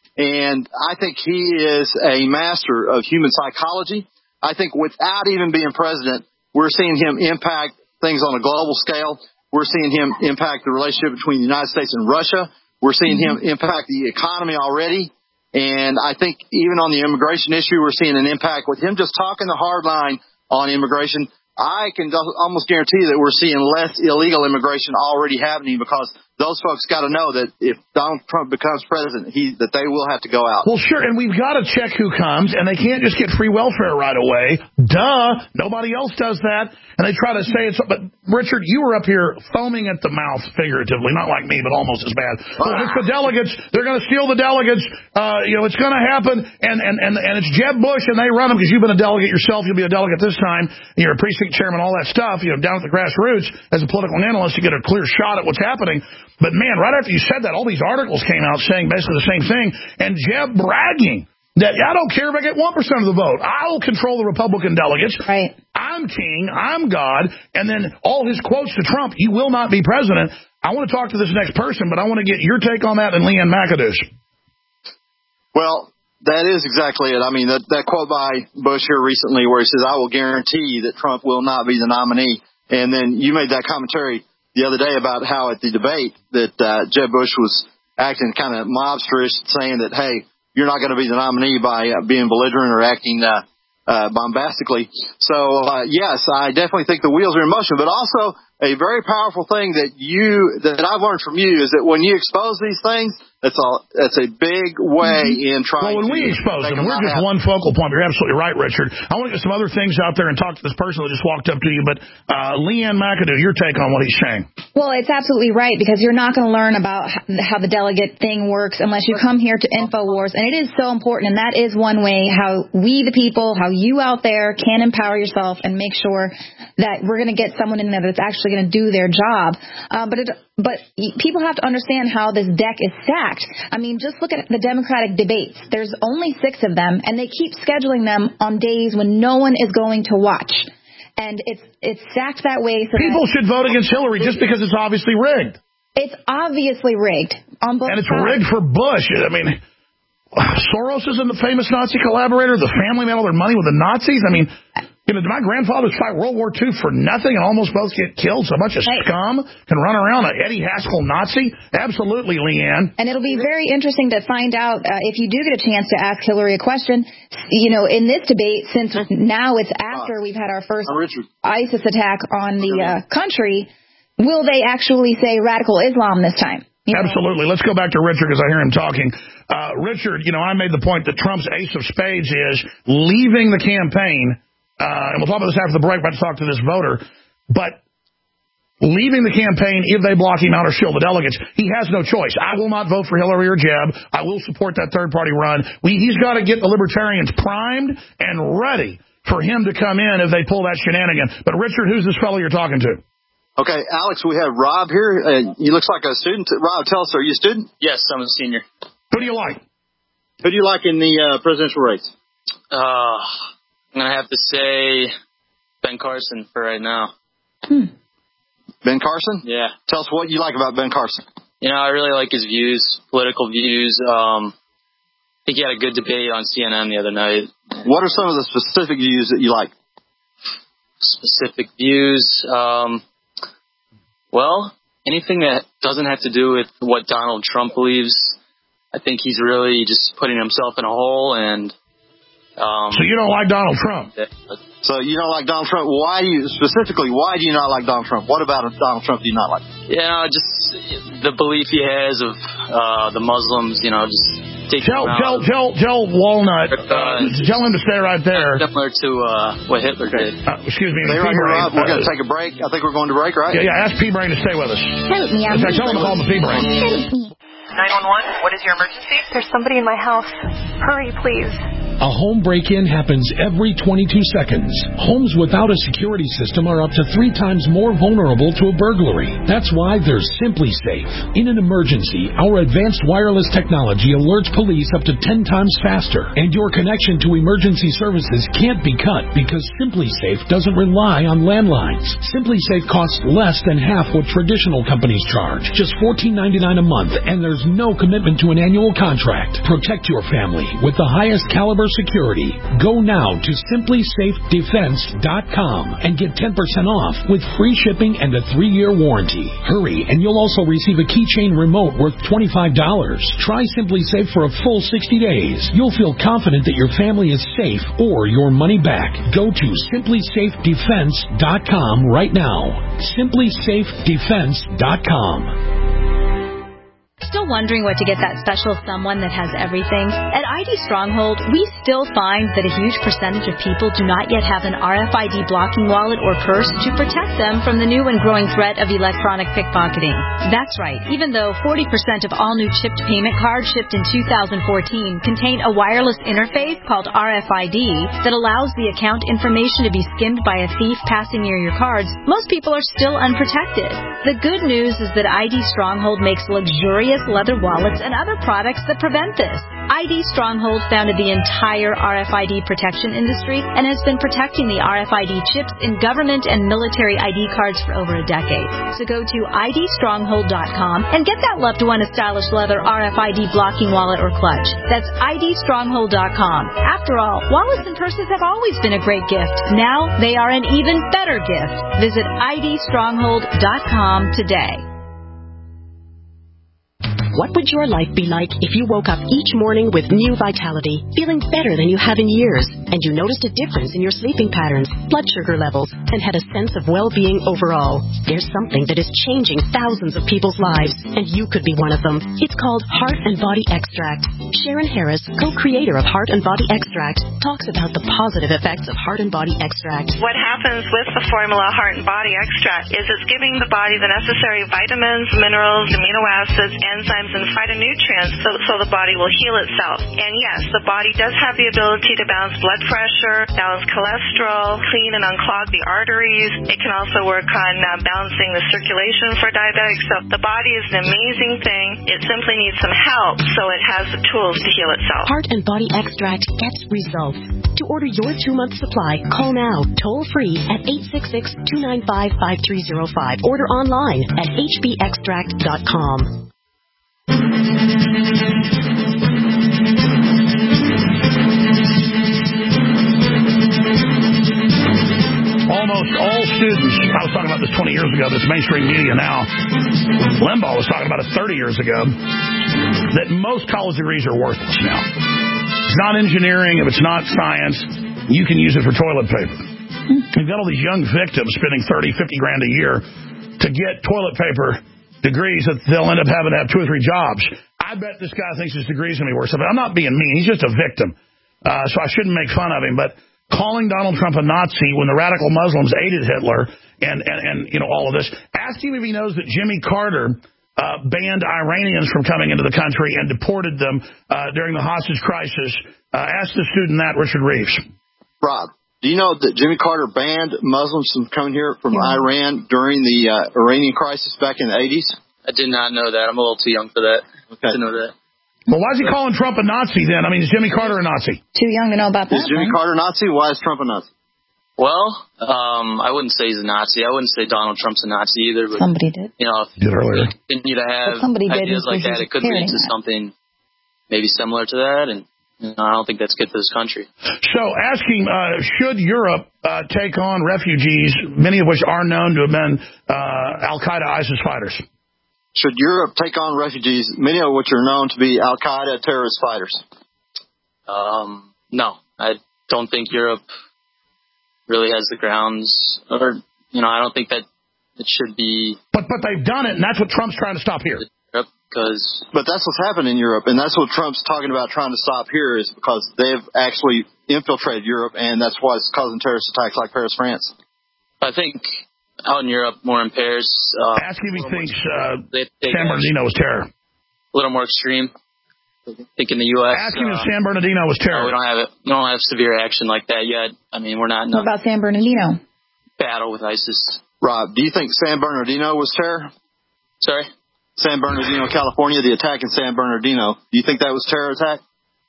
and I think he is a master of human psychology. I think without even being president, we're seeing him impact things on a global scale. We're seeing him impact the relationship between the United States and Russia. We're seeing him impact the economy already. And I think even on the immigration issue, we're seeing an impact with him just talking the hard line on immigration. I can almost guarantee that we're seeing less illegal immigration already happening, because those folks got to know that if Donald Trump becomes president, he that they will have to go out. Well, sure, and we've got to check who comes, and they can't just get free welfare right away. Duh. Nobody else does that. And they try to say it's, but Richard, you were up here foaming at the mouth figuratively, not like me, but almost as bad. Well, it's the delegates. They're going to steal the delegates. Uh, you know, it's going to happen. And, and, and, and it's Jeb Bush, and they run them because you've been a delegate yourself. You'll be a delegate this time. And you're a precinct chairman, all that stuff, you know, down at the grassroots as a political analyst to get a clear shot at what's happening. But, man, right after you said that, all these articles came out saying basically the same thing. And Jeb bragging that I don't care if I get one percent of the vote. I'll control the Republican delegates. Right. I'm king. I'm God. And then all his quotes to Trump, you will not be president. I want to talk to this next person, but I want to get your take on that and Leanne McAdoo's. Well, that is exactly it. I mean, that, that quote by Bush here recently where he says, I will guarantee that Trump will not be the nominee. And then you made that commentary the other day about how at the debate that uh, Jeb Bush was acting kind of mobsterish, saying that, hey, you're not going to be the nominee by uh, being belligerent or acting uh, uh, bombastically. So, uh, yes, I definitely think the wheels are in motion. But also a very powerful thing that you that I've learned from you is that when you expose these things, That's all. That's a big way in trying. Well, when to we expose them, we're just happen. one focal point. You're absolutely right, Richard. I want to get some other things out there and talk to this person that just walked up to you. But uh, Leanne McAdoo, your take on what he's saying? Well, it's absolutely right, because you're not going to learn about how the delegate thing works unless you come here to InfoWars, and it is so important. And that is one way how we, the people, how you out there can empower yourself and make sure that we're going to get someone in there that's actually going to do their job. Uh, but it, but people have to understand how this deck is stacked. I mean, just look at the Democratic debates. There's only six of them, and they keep scheduling them on days when no one is going to watch. And it's it's stacked that way. So people that should vote against Hillary just because it's obviously rigged. It's obviously rigged on both sides. And it's sides. rigged for Bush. I mean, Soros isn't the famous Nazi collaborator. The family made all their money with the Nazis. I mean, You know, did my grandfathers fight World War Two for nothing and almost both get killed? So a bunch of Hey. scum can run around an Eddie Haskell Nazi? Absolutely, Leanne. And it'll be very interesting to find out uh, if you do get a chance to ask Hillary a question. You know, in this debate, since now it's after we've had our first ISIS attack on the uh, country, will they actually say radical Islam this time? You know? Absolutely. Let's go back to Richard because I hear him talking. Uh, Richard, you know, I made the point that Trump's ace of spades is leaving the campaign. Uh, and we'll talk about this after the break. We're about to talk to this voter. But leaving the campaign, if they block him out or shield the delegates, he has no choice. I will not vote for Hillary or Jeb. I will support that third-party run. We, he's got to get the libertarians primed and ready for him to come in if they pull that shenanigan. But, Richard, who's this fellow you're talking to? Okay, Alex, we have Rob here. Uh, he looks like a student. Rob, tell us, are you a student? Yes, I'm a senior. Who do you like? Who do you like in the uh, presidential race? Uh, I'm going to have to say Ben Carson for right now. Hmm. Ben Carson? Yeah. Tell us what you like about Ben Carson. You know, I really like his views, political views. Um, I think he had a good debate on C N N the other night. What are some of the specific views that you like? Specific views? Um, well, anything that doesn't have to do with what Donald Trump believes. I think he's really just putting himself in a hole. And um, So you don't like Donald Trump? So you don't like Donald Trump. Why do you, specifically, why do you not like Donald Trump? What about Donald Trump do you not like? Yeah, just the belief he has of uh, the Muslims, you know, just take tell, them tell, out. tell, tell Walnut, uh, tell him to stay right there. Similar to uh, what Hitler did. Uh, excuse me. Stay right here, Rob. We're going to take a break. I think we're going to break, right? Yeah, yeah, ask P-Brain to stay with us. Help me, I'm okay, tell him to call the P-Brain. nine one one, what is your emergency? There's somebody in my house. Hurry, please. A home break-in happens every twenty-two seconds. Homes without a security system are up to three times more vulnerable to a burglary. That's why there's SimpliSafe. In an emergency, our advanced wireless technology alerts police up to ten times faster, and your connection to emergency services can't be cut because SimpliSafe doesn't rely on landlines. SimpliSafe costs less than half what traditional companies charge, just fourteen ninety-nine a month, and there's no commitment to an annual contract. Protect your family with the highest caliber security. Go now to simply safe defense dot com and get ten percent off with free shipping and a three-year warranty. Hurry, and you'll also receive a keychain remote worth twenty-five dollars. Try SimpliSafe for a full sixty days. You'll feel confident that your family is safe or your money back. Go to simply safe defense dot com right now. simply safe defense dot com. Still wondering what to get that special someone that has everything? At I D Stronghold, we still find that a huge percentage of people do not yet have an R F I D blocking wallet or purse to protect them from the new and growing threat of electronic pickpocketing. That's right. Even though forty percent of all new chipped payment cards shipped in two thousand fourteen contain a wireless interface called R F I D that allows the account information to be skimmed by a thief passing near your cards, most people are still unprotected. The good news is that I D Stronghold makes luxurious leather wallets and other products that prevent this. I D Stronghold founded the entire R F I D protection industry and has been protecting the R F I D chips in government and military I D cards for over a decade. So go to I D stronghold dot com and get that loved one a stylish leather R F I D blocking wallet or clutch. That's I D stronghold dot com. After all, wallets and purses have always been a great gift. Now they are an even better gift. Visit I D stronghold dot com today. What would your life be like if you woke up each morning with new vitality, feeling better than you have in years, and you noticed a difference in your sleeping patterns, blood sugar levels, and had a sense of well-being overall? There's something that is changing thousands of people's lives, and you could be one of them. It's called Heart and Body Extract. Sharon Harris, co-creator of Heart and Body Extract, talks about the positive effects of Heart and Body Extract. What happens with the formula Heart and Body Extract is it's giving the body the necessary vitamins, minerals, amino acids, enzymes, and phytonutrients so, so the body will heal itself. And yes, the body does have the ability to balance blood pressure, balance cholesterol, clean and unclog the arteries. It can also work on uh, balancing the circulation for diabetics. So the body is an amazing thing. It simply needs some help so it has the tools to heal itself. Heart and Body Extract gets results. To order your two-month supply, call now, toll-free at eight six six, two nine five, five three zero five. Order online at h b extract dot com. most all students, I was talking about this twenty years ago, this mainstream media now, Limbaugh was talking about it thirty years ago, that most college degrees are worthless now. It's not engineering, if it's not science, you can use it for toilet paper. You've got all these young victims spending thirty, fifty grand a year to get toilet paper degrees that they'll end up having to have two or three jobs. I bet this guy thinks his degree's going to be worse. But I'm not being mean. He's just a victim. Uh, so I shouldn't make fun of him. But calling Donald Trump a Nazi when the radical Muslims aided Hitler and, and, and you know, all of this. Ask him if he knows that Jimmy Carter uh, banned Iranians from coming into the country and deported them uh, during the hostage crisis. Uh, ask the student that, Richard Reeves. Rob, do you know that Jimmy Carter banned Muslims from coming here from yeah. Iran during the uh, Iranian crisis back in the eighties? I did not know that. I'm a little too young for that okay. to know that. Well, why is he calling Trump a Nazi then? I mean, is Jimmy Carter a Nazi? Too young to know about that. Is Jimmy man. Carter a Nazi? Why is Trump a Nazi? Well, um, I wouldn't say he's a Nazi. I wouldn't say Donald Trump's a Nazi either. But, somebody did. You know, if did earlier. we continue to have did ideas like that, it could lead to that. something maybe similar to that, and you know, I don't think that's good for this country. So ask him, uh, should Europe uh, take on refugees, many of which are known to have been uh, Al-Qaeda, ISIS fighters? Should Europe take on refugees, many of which are known to be Al-Qaeda terrorist fighters? Um, no, I don't think Europe really has the grounds, or, you know, I don't think that it should be. But but they've done it, and that's what Trump's trying to stop here. Europe, because. But that's what's happened in Europe, and that's what Trump's talking about trying to stop here is because they've actually infiltrated Europe, and that's why it's causing terrorist attacks like Paris, France. I think out in Europe, more in Paris. Uh, Ask him if he thinks uh, San Bernardino was terror. A little more extreme. I think in the U S Ask him uh, if San Bernardino was terror. No, we don't have it. We don't have severe action like that yet. I mean, we're not in what about San Bernardino? Battle with ISIS. Rob, do you think San Bernardino was terror? Sorry? San Bernardino, California, the attack in San Bernardino. Do you think that was terror attack?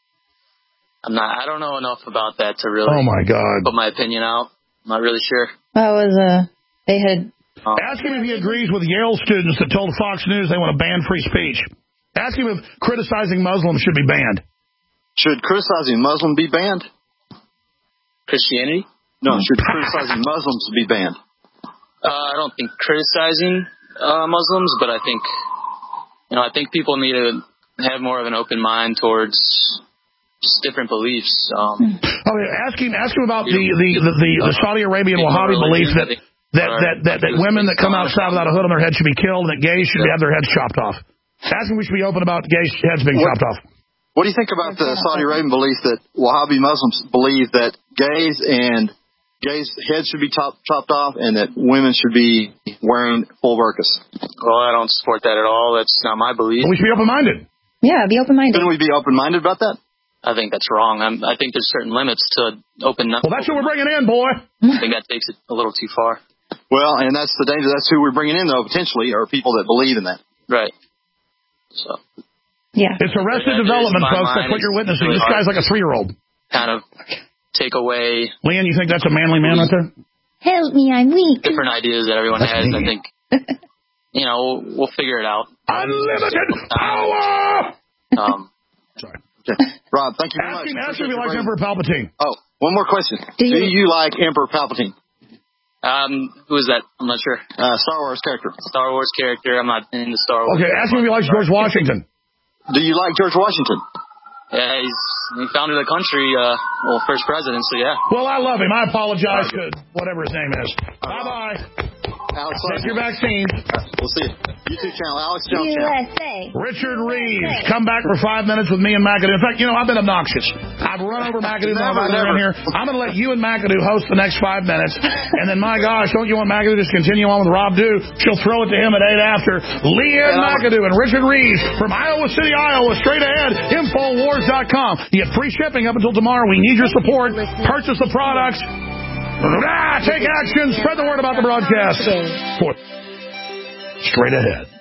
I'm not. I don't know enough about that to really. Oh my God. Put my opinion out. I'm not really sure. That was uh, they had. Um, Ask him if he agrees with Yale students that told Fox News they want to ban free speech. Ask him if criticizing Muslims should be banned. Should criticizing Muslims be banned? Christianity? No, should criticizing Muslims be banned? Uh, I don't think criticizing uh, Muslims, but I think, you know, I think people need to have more of an open mind towards just different beliefs. Um, okay, ask him. Ask him about the the the, the, the Saudi Arabian Wahhabi belief that that, that that that women that come outside without a hood on their head should be killed, and that gays should have their heads chopped off. Ask him we should be open about gays' heads being what, chopped off. What do you think about the Saudi Arabian belief that Wahhabi Muslims believe that gays and gays' heads should be chop, chopped off and that women should be wearing full burqas? Well, I don't support that at all. That's not my belief. Well, we should be open-minded. Yeah, be open-minded. Shouldn't we be open-minded about that? I think that's wrong. I'm, I think there's certain limits to open up. Well, that's what we're bringing in, boy. I think that takes it a little too far. Well, and that's the danger. That's who we're bringing in, though, potentially, are people that believe in that. Right. So. Yeah. It's arrested development, folks. That's what you're witnessing. Really this guy's like a three-year-old. Kind of take away. Leanne, you think that's a manly man right there? Help me, I'm weak. Different ideas that everyone that's has. me. I think, you know, we'll, we'll figure it out. Unlimited power! Um, Sorry. Okay. Rob, thank you very ask much. Him, ask him if he likes Emperor Palpatine. Oh, one more question. Do you, Do you like Emperor Palpatine? Um, who is that? I'm not sure. Uh, Star Wars character. Star Wars character. I'm not into Star Wars. Okay, ask him if he likes George Washington. Do you like George Washington? Yeah, he's he founded the country, uh, well, first president, so yeah. Well, I love him. I apologize to whatever his name is. Bye-bye. Alex, take your vaccine. Right, we'll see you. YouTube channel, Alex Jones U S A. channel. Richard Reeves, come back for five minutes with me and McAdoo. In fact, you know, I've been obnoxious. I've run over McAdoo while I've been in here. I'm going to let you and McAdoo host the next five minutes. And then, my gosh, don't you want McAdoo to just continue on with Rob Dew? She'll throw it to him at eight after. Leanne McAdoo and Richard Reeves from Iowa City, Iowa. Straight ahead, Infowars dot com. You get free shipping up until tomorrow. We need your support. Purchase the products. Ah, take action. Spread the word about the broadcast. Straight ahead.